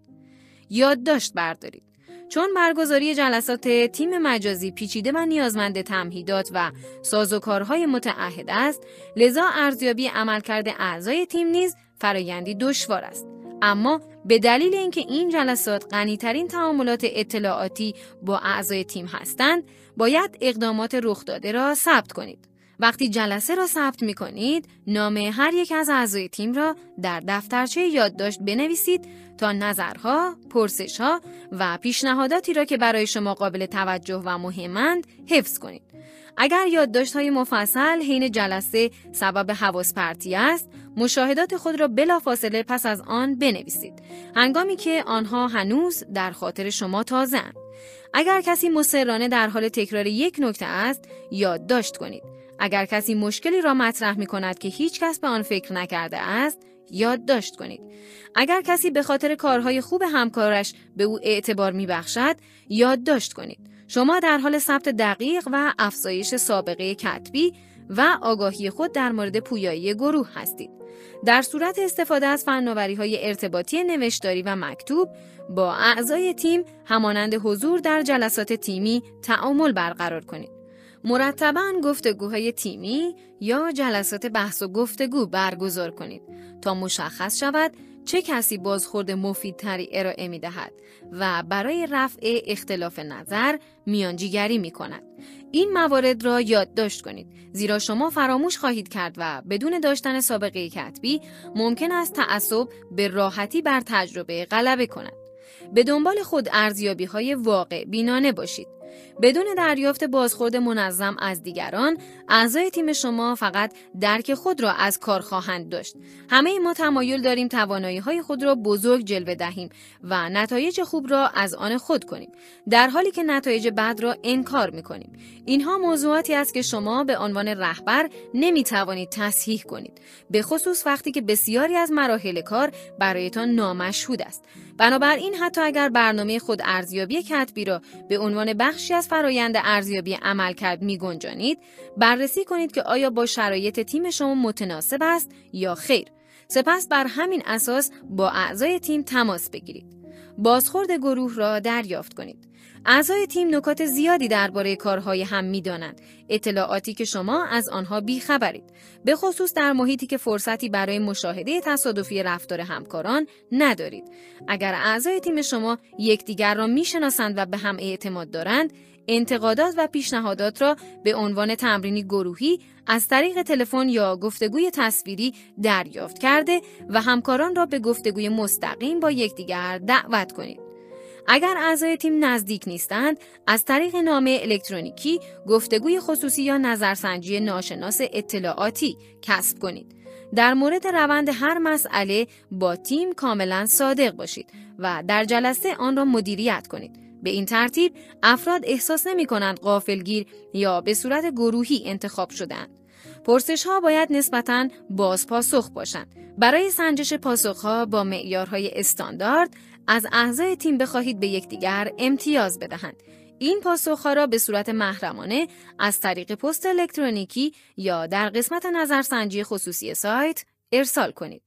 یادداشت بردارید. چون برگزاری جلسات تیم مجازی پیچیده و نیازمند تمهیدات و سازوکارهای متعهد است، لذا ارزیابی عملکرد اعضای تیم نیز فرایندی دشوار است. اما به دلیل اینکه این جلسات غنی‌ترین تعاملات اطلاعاتی با اعضای تیم هستند، باید اقدامات رخ داده را ثبت کنید. وقتی جلسه را ثبت می‌کنید، نام هر یک از اعضای تیم را در دفترچه یادداشت بنویسید تا نظرها، پرسش‌ها و پیشنهاداتی را که برای شما قابل توجه و مهمند حفظ کنید. اگر یادداشت‌های مفصل حین جلسه سبب حواس پرتی است، مشاهدات خود را بلافاصله پس از آن بنویسید، هنگامی که آنها هنوز در خاطر شما تازه‌اند. اگر کسی مصرانه در حال تکرار یک نکته است، یادداشت کنید. اگر کسی مشکلی را مطرح می‌کند که هیچ کس به آن فکر نکرده است، یادداشت کنید. اگر کسی به خاطر کارهای خوب همکارش به او اعتبار می‌بخشد، یادداشت کنید. شما در حال ثبت دقیق و افزایش سابقه کتبی و آگاهی خود در مورد پویایی گروه هستید. در صورت استفاده از فناوری‌های ارتباطی نوشتاری و مکتوب، با اعضای تیم همانند حضور در جلسات تیمی تعامل برقرار کنید. مرتباً گفتگوهای تیمی یا جلسات بحث و گفتگو برگزار کنید تا مشخص شود چه کسی بازخورد مفیدتری ارائه می دهد و برای رفع اختلاف نظر میانجیگری می کند. این موارد را یادداشت کنید، زیرا شما فراموش خواهید کرد و بدون داشتن سابقه کتبی ممکن است تعصب به راحتی بر تجربه غلبه کند. به دنبال خود ارزیابی‌های واقع بینانه باشید. بدون دریافت بازخورد منظم از دیگران، اعضای تیم شما فقط درک خود را از کار خواهند داشت. همه ما تمایل داریم توانایی‌های خود را بزرگ جلوه دهیم و نتایج خوب را از آن خود کنیم، در حالی که نتایج بد را انکار می‌کنیم. اینها موضوعاتی است که شما به عنوان رهبر نمی‌توانید تصحیح کنید، به خصوص وقتی که بسیاری از مراحل کار برایتان نامشهود است. بنابراین حتی اگر برنامه خود ارزیابی کتبی را به عنوان بخشی از فرایند ارزیابی عملکرد می‌گنجانید، بررسی کنید که آیا با شرایط تیم شما متناسب است یا خیر. سپس بر همین اساس با اعضای تیم تماس بگیرید. بازخورد گروه را دریافت کنید. اعضای تیم نکات زیادی درباره کارهای هم می‌دانند، اطلاعاتی که شما از آنها بی‌خبرید، به خصوص در محیطی که فرصتی برای مشاهده تصادفی رفتار همکاران ندارید. اگر اعضای تیم شما یکدیگر را می‌شناسند و به هم اعتماد دارند، انتقادات و پیشنهادات را به عنوان تمرینی گروهی از طریق تلفن یا گفتگوی تصویری دریافت کرده و همکاران را به گفتگوی مستقیم با یکدیگر دعوت کنید. اگر اعضای تیم نزدیک نیستند، از طریق نامه الکترونیکی، گفتگوی خصوصی یا نظرسنجی ناشناس اطلاعاتی کسب کنید. در مورد روند هر مسئله با تیم کاملا صادق باشید و در جلسه آن را مدیریت کنید. به این ترتیب افراد احساس نمی کنند غافلگیر یا به صورت گروهی انتخاب شدند. پرسش‌ها باید نسبتاً بازپاسخ باشند. برای سنجش پاسخ‌ها با معیارهای استاندارد، از اعضای تیم بخواهید به یکدیگر امتیاز بدهند. این پاسخ‌ها را به صورت محرمانه از طریق پست الکترونیکی یا در قسمت نظرسنجی خصوصی سایت ارسال کنید.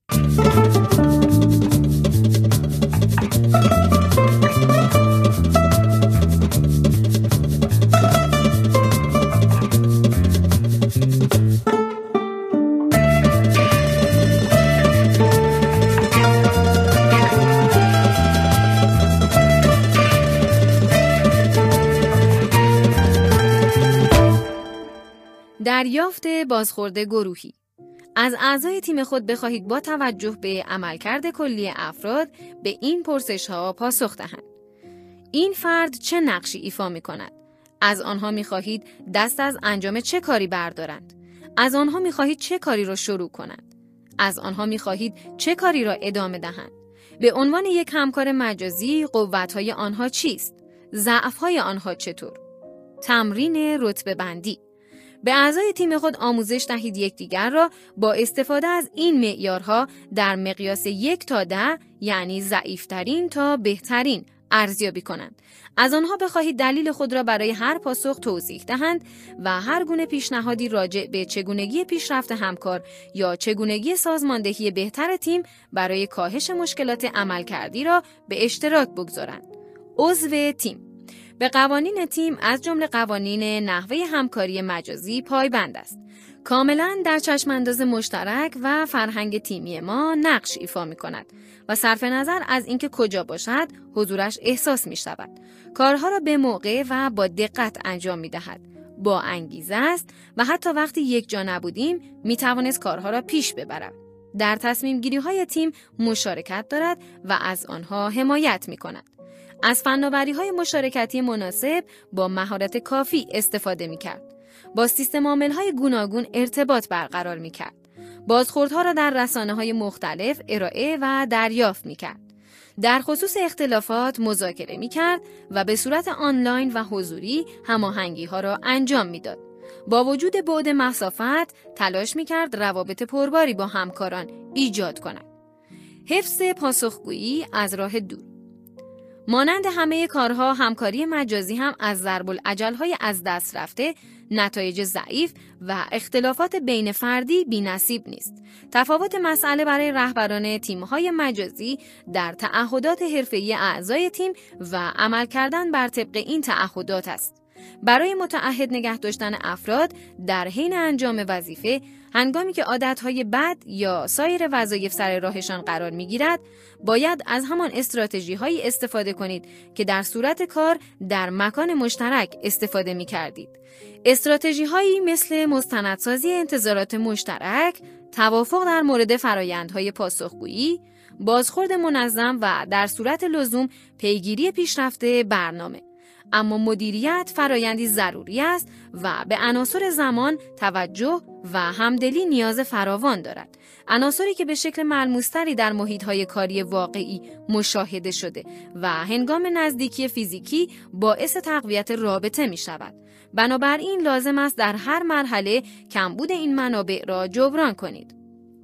دریافت بازخورد گروهی. از اعضای تیم خود بخواهید با توجه به عملکرد کلی افراد به این پرسش‌ها پاسخ دهند. این فرد چه نقشی ایفا می‌کند؟ از آنها می‌خواهید دست از انجام چه کاری بردارند؟ از آنها می‌خواهید چه کاری را شروع کنند؟ از آنها می‌خواهید چه کاری را ادامه دهند؟ به عنوان یک همکار مجازی، قوت‌های آنها چیست؟ ضعف‌های آنها چطور؟ تمرین رتبه بندی. به اعضای تیم خود آموزش دهید یکدیگر را با استفاده از این معیارها در مقیاس یک تا ده، یعنی ضعیفترین تا بهترین، ارزیابی کنند. از آنها بخواهید دلیل خود را برای هر پاسخ توضیح دهند و هر گونه پیشنهادی راجع به چگونگی پیشرفت همکار یا چگونگی سازماندهی بهتر تیم برای کاهش مشکلات عملکردی را به اشتراک بگذارند. عضو تیم به قوانین تیم از جمله قوانین نحوه همکاری مجازی پایبند است. کاملا در چشمانداز مشترک و فرهنگ تیمی ما نقش ایفا می کند و صرف نظر از اینکه کجا باشد حضورش احساس می شود. کارها را به موقع و با دقت انجام می دهد. با انگیزه است و حتی وقتی یک جا نبودیم می توانست کارها را پیش ببرد. در تصمیم گیری های تیم مشارکت دارد و از آنها حمایت می کند. از فناوری‌های مشارکتی مناسب با مهارت کافی استفاده می‌کرد. با سیستم عامل‌های گوناگون ارتباط برقرار می‌کرد. بازخوردها را در رسانه‌های مختلف ارائه و دریافت می‌کرد. در خصوص اختلافات مذاکره می‌کرد و به صورت آنلاین و حضوری هماهنگی‌ها را انجام می‌داد. با وجود بعد مسافت تلاش می‌کرد روابط پرباری با همکاران ایجاد کند. حفظ پاسخگویی از راه دور مانند همه کارها، همکاری مجازی هم از ضرب‌العجل‌های از دست رفته، نتایج ضعیف و اختلافات بین فردی بی‌نصیب نیست. تفاوت مسئله برای رهبران تیم‌های مجازی در تعهدات حرفه‌ای اعضای تیم و عمل کردن بر طبق این تعهدات است. برای متعهد نگه داشتن افراد در حین انجام وظیفه، هنگامی که عادتهای بد یا سایر وظایف سر راهشان قرار می‌گیرد، باید از همان استراتژی‌هایی استفاده کنید که در صورت کار در مکان مشترک استفاده می‌کردید. استراتژی‌هایی مثل مستندسازی انتظارات مشترک، توافق در مورد فرآیندهای پاسخگویی، بازخورد منظم و در صورت لزوم پیگیری پیشرفت برنامه. اما مدیریت فرایندی ضروری است و به عناصر زمان، توجه و همدلی نیاز فراوان دارد. عناصری که به شکل ملموس‌تری در محیط‌های کاری واقعی مشاهده شده و هنگام نزدیکی فیزیکی باعث تقویت رابطه می‌شود. بنابراین لازم است در هر مرحله کمبود این منابع را جبران کنید.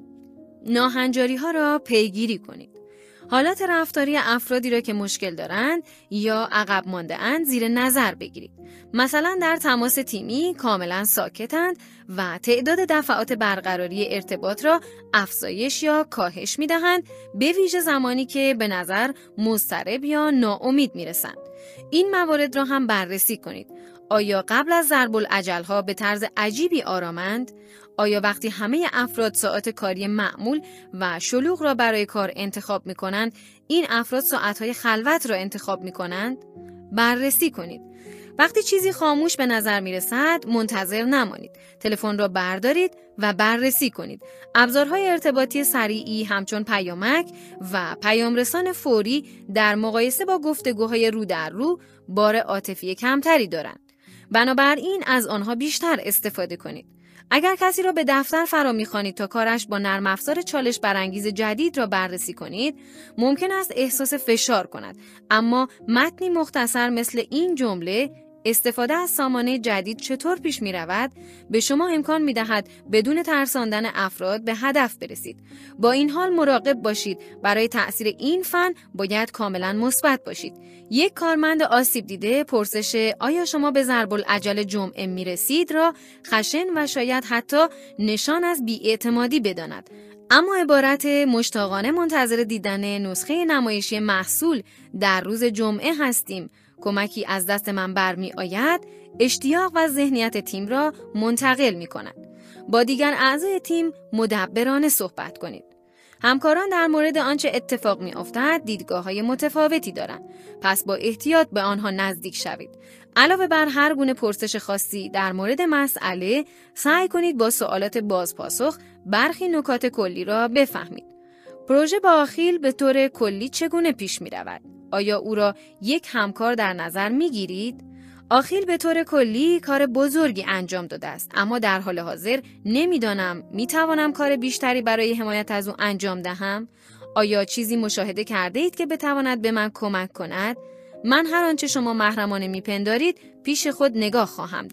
ناهنجاری‌ها را پیگیری کنید. حالات رفتاری افرادی را که مشکل دارند یا عقب مانده‌اند زیر نظر بگیرید. مثلا در تماس تیمی کاملا ساکتند و تعداد دفعات برقراری ارتباط را افزایش یا کاهش می‌دهند، به ویژه زمانی که به نظر مضطرب یا ناامید می‌رسند. این موارد را هم بررسی کنید. آیا قبل از ضرب‌العجل‌ها به طرز عجیبی آرامند؟ آیا وقتی همه افراد ساعات کاری معمول و شلوغ را برای کار انتخاب می کنند، این افراد ساعتهای خلوت را انتخاب می کنند؟ بررسی کنید. وقتی چیزی خاموش به نظر می رسد، منتظر نمانید. تلفن را بردارید و بررسی کنید. ابزارهای ارتباطی سریعی همچون پیامک و پیامرسان فوری در مقایسه با گفتگوهای رو در رو بار عاطفی کمتری دارند. بنابراین از آنها بیشتر استفاده کنید. اگر کسی را به دفتر فرا می‌خوانید تا کارش با نرم افزار چالش برانگیز جدید را بررسی کنید، ممکن است احساس فشار کند، اما متنی مختصر مثل این جمله استفاده از سامانه جدید چطور پیش می رود به شما امکان می دهد بدون ترساندن افراد به هدف برسید. با این حال مراقب باشید، برای تأثیر این فن باید کاملا مثبت باشید. یک کارمند آسیب دیده پرسش آیا شما به ضرب‌العجل جمعه می رسید را خشن و شاید حتی نشان از بی‌اعتمادی بداند. اما عبارت مشتاقانه منتظر دیدن نسخه نمایشی محصول در روز جمعه هستیم، کمکی از دست من برمی آید، اشتیاق و ذهنیت تیم را منتقل می کند. با دیگر اعضای تیم مدبرانه صحبت کنید. همکاران در مورد آنچه اتفاق می افتد دیدگاه‌های متفاوتی دارند، پس با احتیاط به آنها نزدیک شوید. علاوه بر هر گونه پرسش خاصی در مورد مسئله، سعی کنید با سوالات بازپاسخ برخی نکات کلی را بفهمید. پروژه با آخیل به طور کلی چگونه پیش می رود؟ آیا او را یک همکار در نظر می گیرید؟ آخیل به طور کلی کار بزرگی انجام داده است، اما در حال حاضر نمیدانم می توانم کار بیشتری برای حمایت از او انجام دهم؟ آیا چیزی مشاهده کرده اید که بتواند به من کمک کند؟ من هر آنچه شما محرمانه میپندارید پیش خود نگاه خواهم داشت.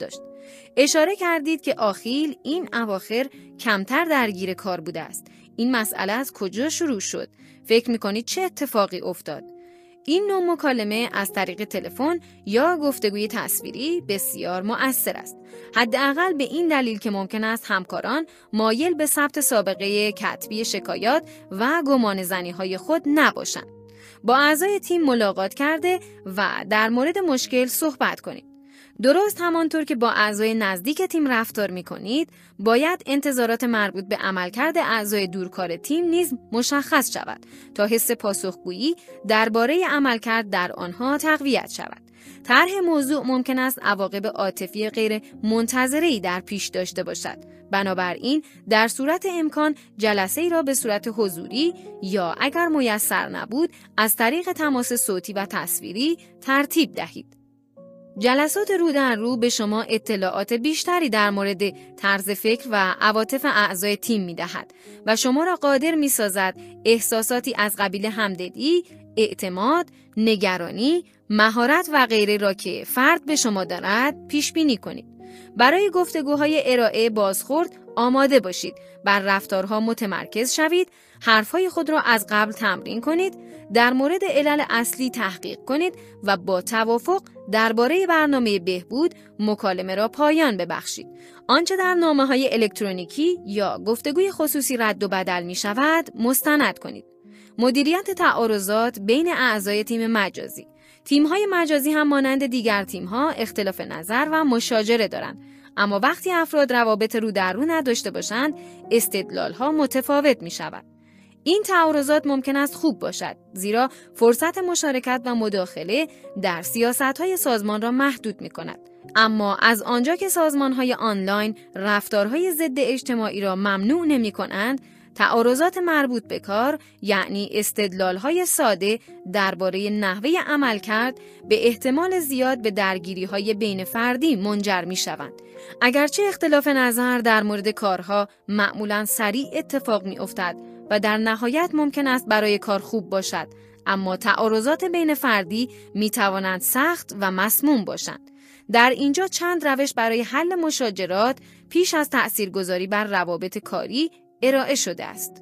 اشاره کردید که آخیل این اواخر کمتر درگیر کار بوده است. این مسئله از کجا شروع شد؟ فکر می‌کنید چه اتفاقی افتاد؟ این نوع مکالمه از طریق تلفن یا گفتگوی تصویری بسیار مؤثر است. حداقل به این دلیل که ممکن است همکاران مایل به ثبت سابقه کتبی شکایات و گمانه‌زنی‌های خود نباشند. با اعضای تیم ملاقات کرده و در مورد مشکل صحبت کنید. درست همانطور که با اعضای نزدیک تیم رفتار می‌کنید، باید انتظارات مربوط به عملکرد اعضای دورکار تیم نیز مشخص شود تا حس پاسخگویی درباره عملکرد در آنها تقویت شود. طرح موضوع ممکن است عواقب عاطفی غیر منتظره‌ای در پیش داشته باشد. بنابراین در صورت امکان جلسه‌ای را به صورت حضوری یا اگر میسر نبود از طریق تماس صوتی و تصویری ترتیب دهید. جلسات رو در رو به شما اطلاعات بیشتری در مورد طرز فکر و عواطف اعضای تیم می‌دهد و شما را قادر می‌سازد احساساتی از قبیل همدلی، اعتماد، نگرانی، مهارت و غیره را که فرد به شما دارد پیش بینی کنید. برای گفتگوهای ارائه بازخورد آماده باشید. بر رفتارها متمرکز شوید، حرفهای خود را از قبل تمرین کنید، در مورد علل اصلی تحقیق کنید و با توافق درباره برنامه بهبود مکالمه را پایان ببخشید. آنچه در نامه‌های الکترونیکی یا گفتگوی خصوصی رد و بدل می شود، مستند کنید. مدیریت تعارضات بین اعضای تیم مجازی. تیم‌های مجازی هم مانند دیگر تیم‌ها اختلاف نظر و مشاجره دارند، اما وقتی افراد روابط رو در رو نداشته باشند، استدلال‌ها متفاوت می‌شود. این تعارضات ممکن است خوب باشد، زیرا فرصت مشارکت و مداخله در سیاست‌های سازمان را محدود می‌کند. اما از آنجا که سازمان‌های آنلاین رفتارهای ضد اجتماعی را ممنوع نمی‌کنند، تعارضات مربوط به کار، یعنی استدلال‌های ساده درباره نحوه عملکرد، به احتمال زیاد به درگیری‌های بین فردی منجر می‌شوند. اگرچه اختلاف نظر در مورد کارها معمولاً سریع اتفاق می‌افتد و در نهایت ممکن است برای کار خوب باشد، اما تعارضات بین فردی می‌توانند سخت و مسموم باشند. در اینجا چند روش برای حل مشاجرات پیش از تأثیرگذاری بر روابط کاری ارائه شده است.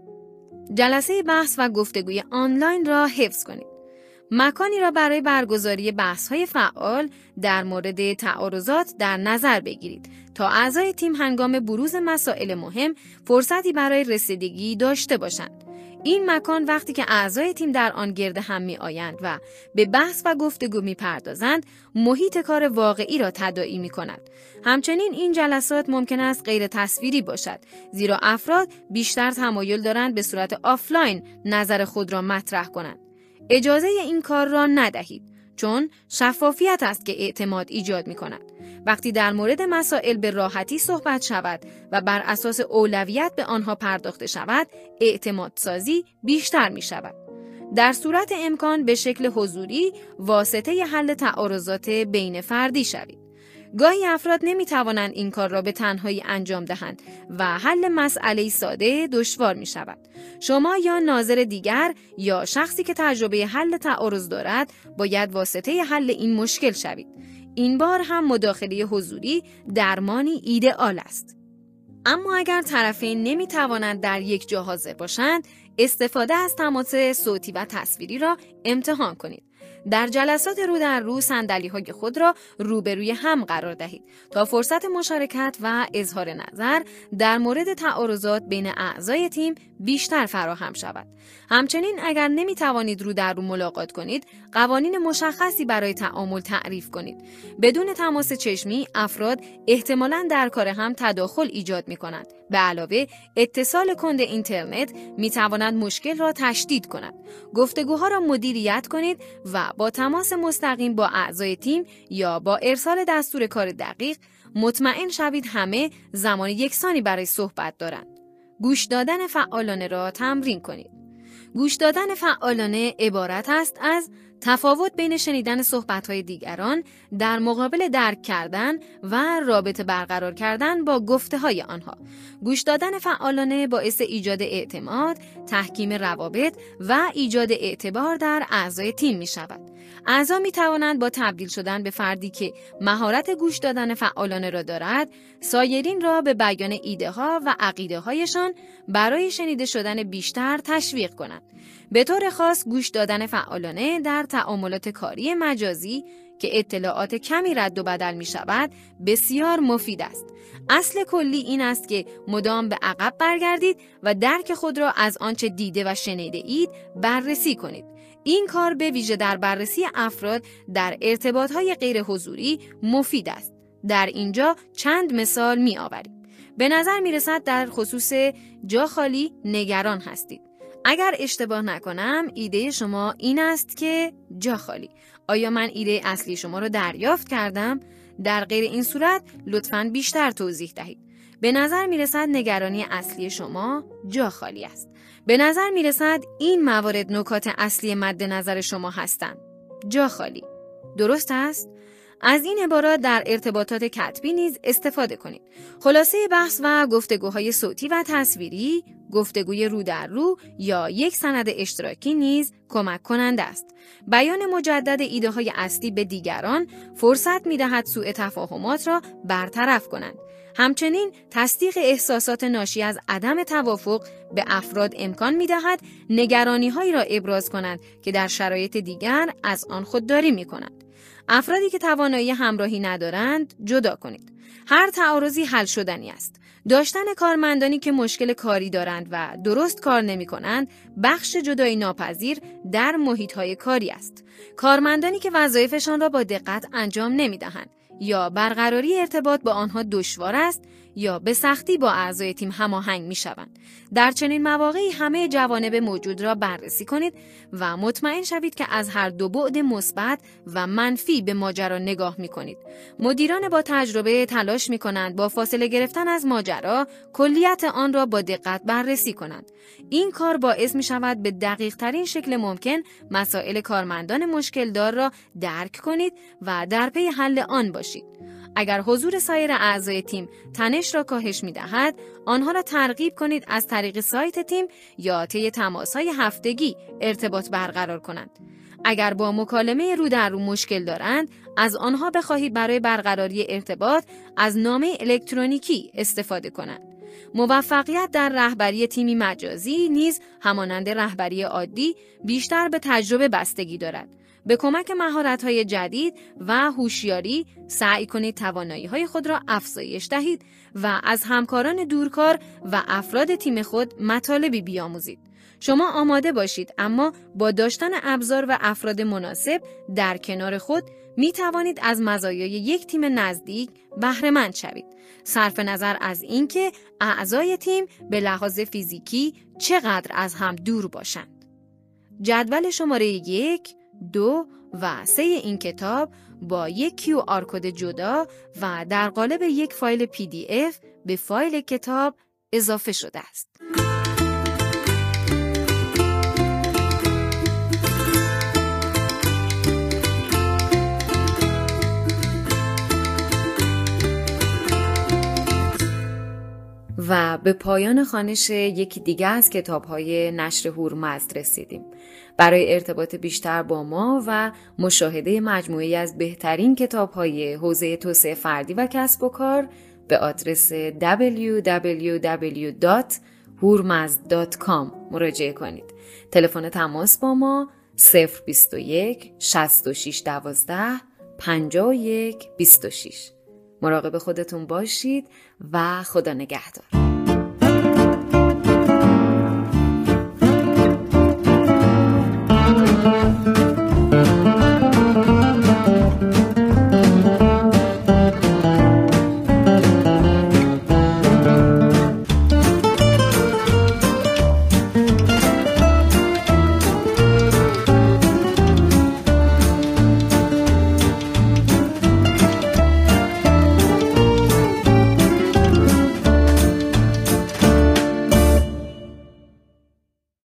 جلسه بحث و گفتگوی آنلاین را حفظ کنید. مکانی را برای برگزاری بحث‌های فعال در مورد تعارضات در نظر بگیرید تا اعضای تیم هنگام بروز مسائل مهم فرصتی برای رسیدگی داشته باشند. این مکان وقتی که اعضای تیم در آن گرد هم می آیند و به بحث و گفتگو می پردازند، محیط کار واقعی را تداعی می کند. همچنین این جلسات ممکن است غیر تصویری باشد، زیرا افراد بیشتر تمایل دارند به صورت آفلاین نظر خود را مطرح کنند. اجازه این کار را ندهید، چون شفافیت است که اعتماد ایجاد می کند. وقتی در مورد مسائل به راحتی صحبت شود و بر اساس اولویت به آنها پرداخته شود، اعتماد سازی بیشتر می شود. در صورت امکان به شکل حضوری واسطه حل تعارضات بین فردی شوید. گاهی افراد نمی توانند این کار را به تنهایی انجام دهند و حل مسئله ساده دشوار می شود. شما یا ناظر دیگر یا شخصی که تجربه حل تعارض دارد باید واسطه حل این مشکل شوید. این بار هم مداخله حضوری درمانی ایدئال است. اما اگر طرفین نمی توانند در یک جا حاضر باشند، استفاده از تماس صوتی و تصویری را امتحان کنید. در جلسات رو در رو صندلی‌های خود را روبروی هم قرار دهید تا فرصت مشارکت و اظهار نظر در مورد تعارضات بین اعضای تیم بیشتر فراهم شود. همچنین اگر نمی توانید رو در رو ملاقات کنید، قوانین مشخصی برای تعامل تعریف کنید. بدون تماس چشمی افراد احتمالاً در کار هم تداخل ایجاد می کنند. به علاوه اتصال کند اینترنت می تواند مشکل را تشدید کند. گفتگوها را مدیریت کنید و با تماس مستقیم با اعضای تیم یا با ارسال دستور کار دقیق مطمئن شوید همه زمان یکسانی برای صحبت دارند. گوش دادن فعالانه را تمرین کنید. گوش دادن فعالانه عبارت است از تفاوت بین شنیدن صحبت‌های دیگران در مقابل درک کردن و رابطه برقرار کردن با گفته‌های آنها. گوش دادن فعالانه باعث ایجاد اعتماد، تحکیم روابط و ایجاد اعتبار در اعضای تیم می‌شود. اعضا می توانند با تبدیل شدن به فردی که مهارت گوش دادن فعالانه را دارد، سایرین را به بیان ایده ها و عقیده هایشان برای شنیده شدن بیشتر تشویق کنند. به طور خاص گوش دادن فعالانه در تعاملات کاری مجازی که اطلاعات کمی رد و بدل می شود بسیار مفید است. اصل کلی این است که مدام به عقب برگردید و درک خود را از آنچه دیده و شنیده اید بررسی کنید. این کار به ویژه در بررسی افراد در ارتباطهای غیر حضوری مفید است. در اینجا چند مثال می آوریم. به نظر می رسد در خصوص جا خالی نگران هستید. اگر اشتباه نکنم ایده شما این است که جا خالی. آیا من ایده اصلی شما را دریافت کردم؟ در غیر این صورت لطفاً بیشتر توضیح دهید. به نظر می رسد نگرانی اصلی شما جا خالی است. به نظر می رسد این موارد نکات اصلی مد نظر شما هستند. جا خالی. درست است؟ از این عبارات در ارتباطات کتبی نیز استفاده کنید. خلاصه بحث و گفتگوهای صوتی و تصویری، گفتگوی رو در رو یا یک سند اشتراکی نیز کمک کننده است. بیان مجدد ایده های اصلی به دیگران فرصت می دهد سوء تفاهمات را برطرف کنند. همچنین تصدیق احساسات ناشی از عدم توافق به افراد امکان می دهد نگرانی هایی را ابراز کنند که در شرایط دیگر از آن خودداری می کنند. افرادی که توانایی همراهی ندارند جدا کنید. هر تعارضی حل شدنی است. داشتن کارمندانی که مشکل کاری دارند و درست کار نمی کنند بخش جدایی ناپذیر در محیط‌های کاری است. کارمندانی که وظایفشان را با دقت انجام نمی دهند یا برقراری ارتباط با آنها دشوار است یا به سختی با اعضای تیم هماهنگ می شوند. در چنین مواقعی همه جوانب موجود را بررسی کنید و مطمئن شوید که از هر دو بعد مثبت و منفی به ماجرا نگاه می کنید. مدیران با تجربه تلاش می کنند با فاصله گرفتن از ماجرا کلیت آن را با دقت بررسی کنند. این کار باعث می شود به دقیق ترین شکل ممکن مسائل کارمندان مشکل دار را درک کنید و در پی حل آن باشید. اگر حضور سایر اعضای تیم تنش را کاهش می‌دهد، آنها را ترغیب کنید از طریق سایت تیم یا طی تماس‌های هفتگی ارتباط برقرار کنند. اگر با مکالمه رو در رو مشکل دارند، از آنها بخواهید برای برقراری ارتباط از نامه الکترونیکی استفاده کنند. موفقیت در رهبری تیمی مجازی نیز همانند رهبری عادی بیشتر به تجربه بستگی دارد. به کمک مهارت‌های جدید و هوشیاری سعی کنید توانایی‌های خود را افزایش دهید و از همکاران دورکار و افراد تیم خود مطالبی بیاموزید. شما آماده باشید، اما با داشتن ابزار و افراد مناسب در کنار خود می توانید از مزایای یک تیم نزدیک بهره مند شوید. صرف نظر از اینکه اعضای تیم به لحاظ فیزیکی چقدر از هم دور باشند. جدول شماره یک، دو و سه این کتاب با یک کیو آر کد جدا و در قالب یک فایل پی دی اف به فایل کتاب اضافه شده است. و به پایان خوانش یکی دیگه از کتاب‌های نشر هورمزد رسیدیم. برای ارتباط بیشتر با ما و مشاهده مجموعه‌ای از بهترین کتاب‌های حوزه توسعه فردی و کسب و کار به آدرس دبلیو دبلیو دبلیو دات هورمزد دات کام مراجعه کنید. تلفن تماس با ما صفر بیست و یک شصت و شش دوازده پنجاه و یک بیست و شش. مراقب خودتون باشید و خدا نگهدار.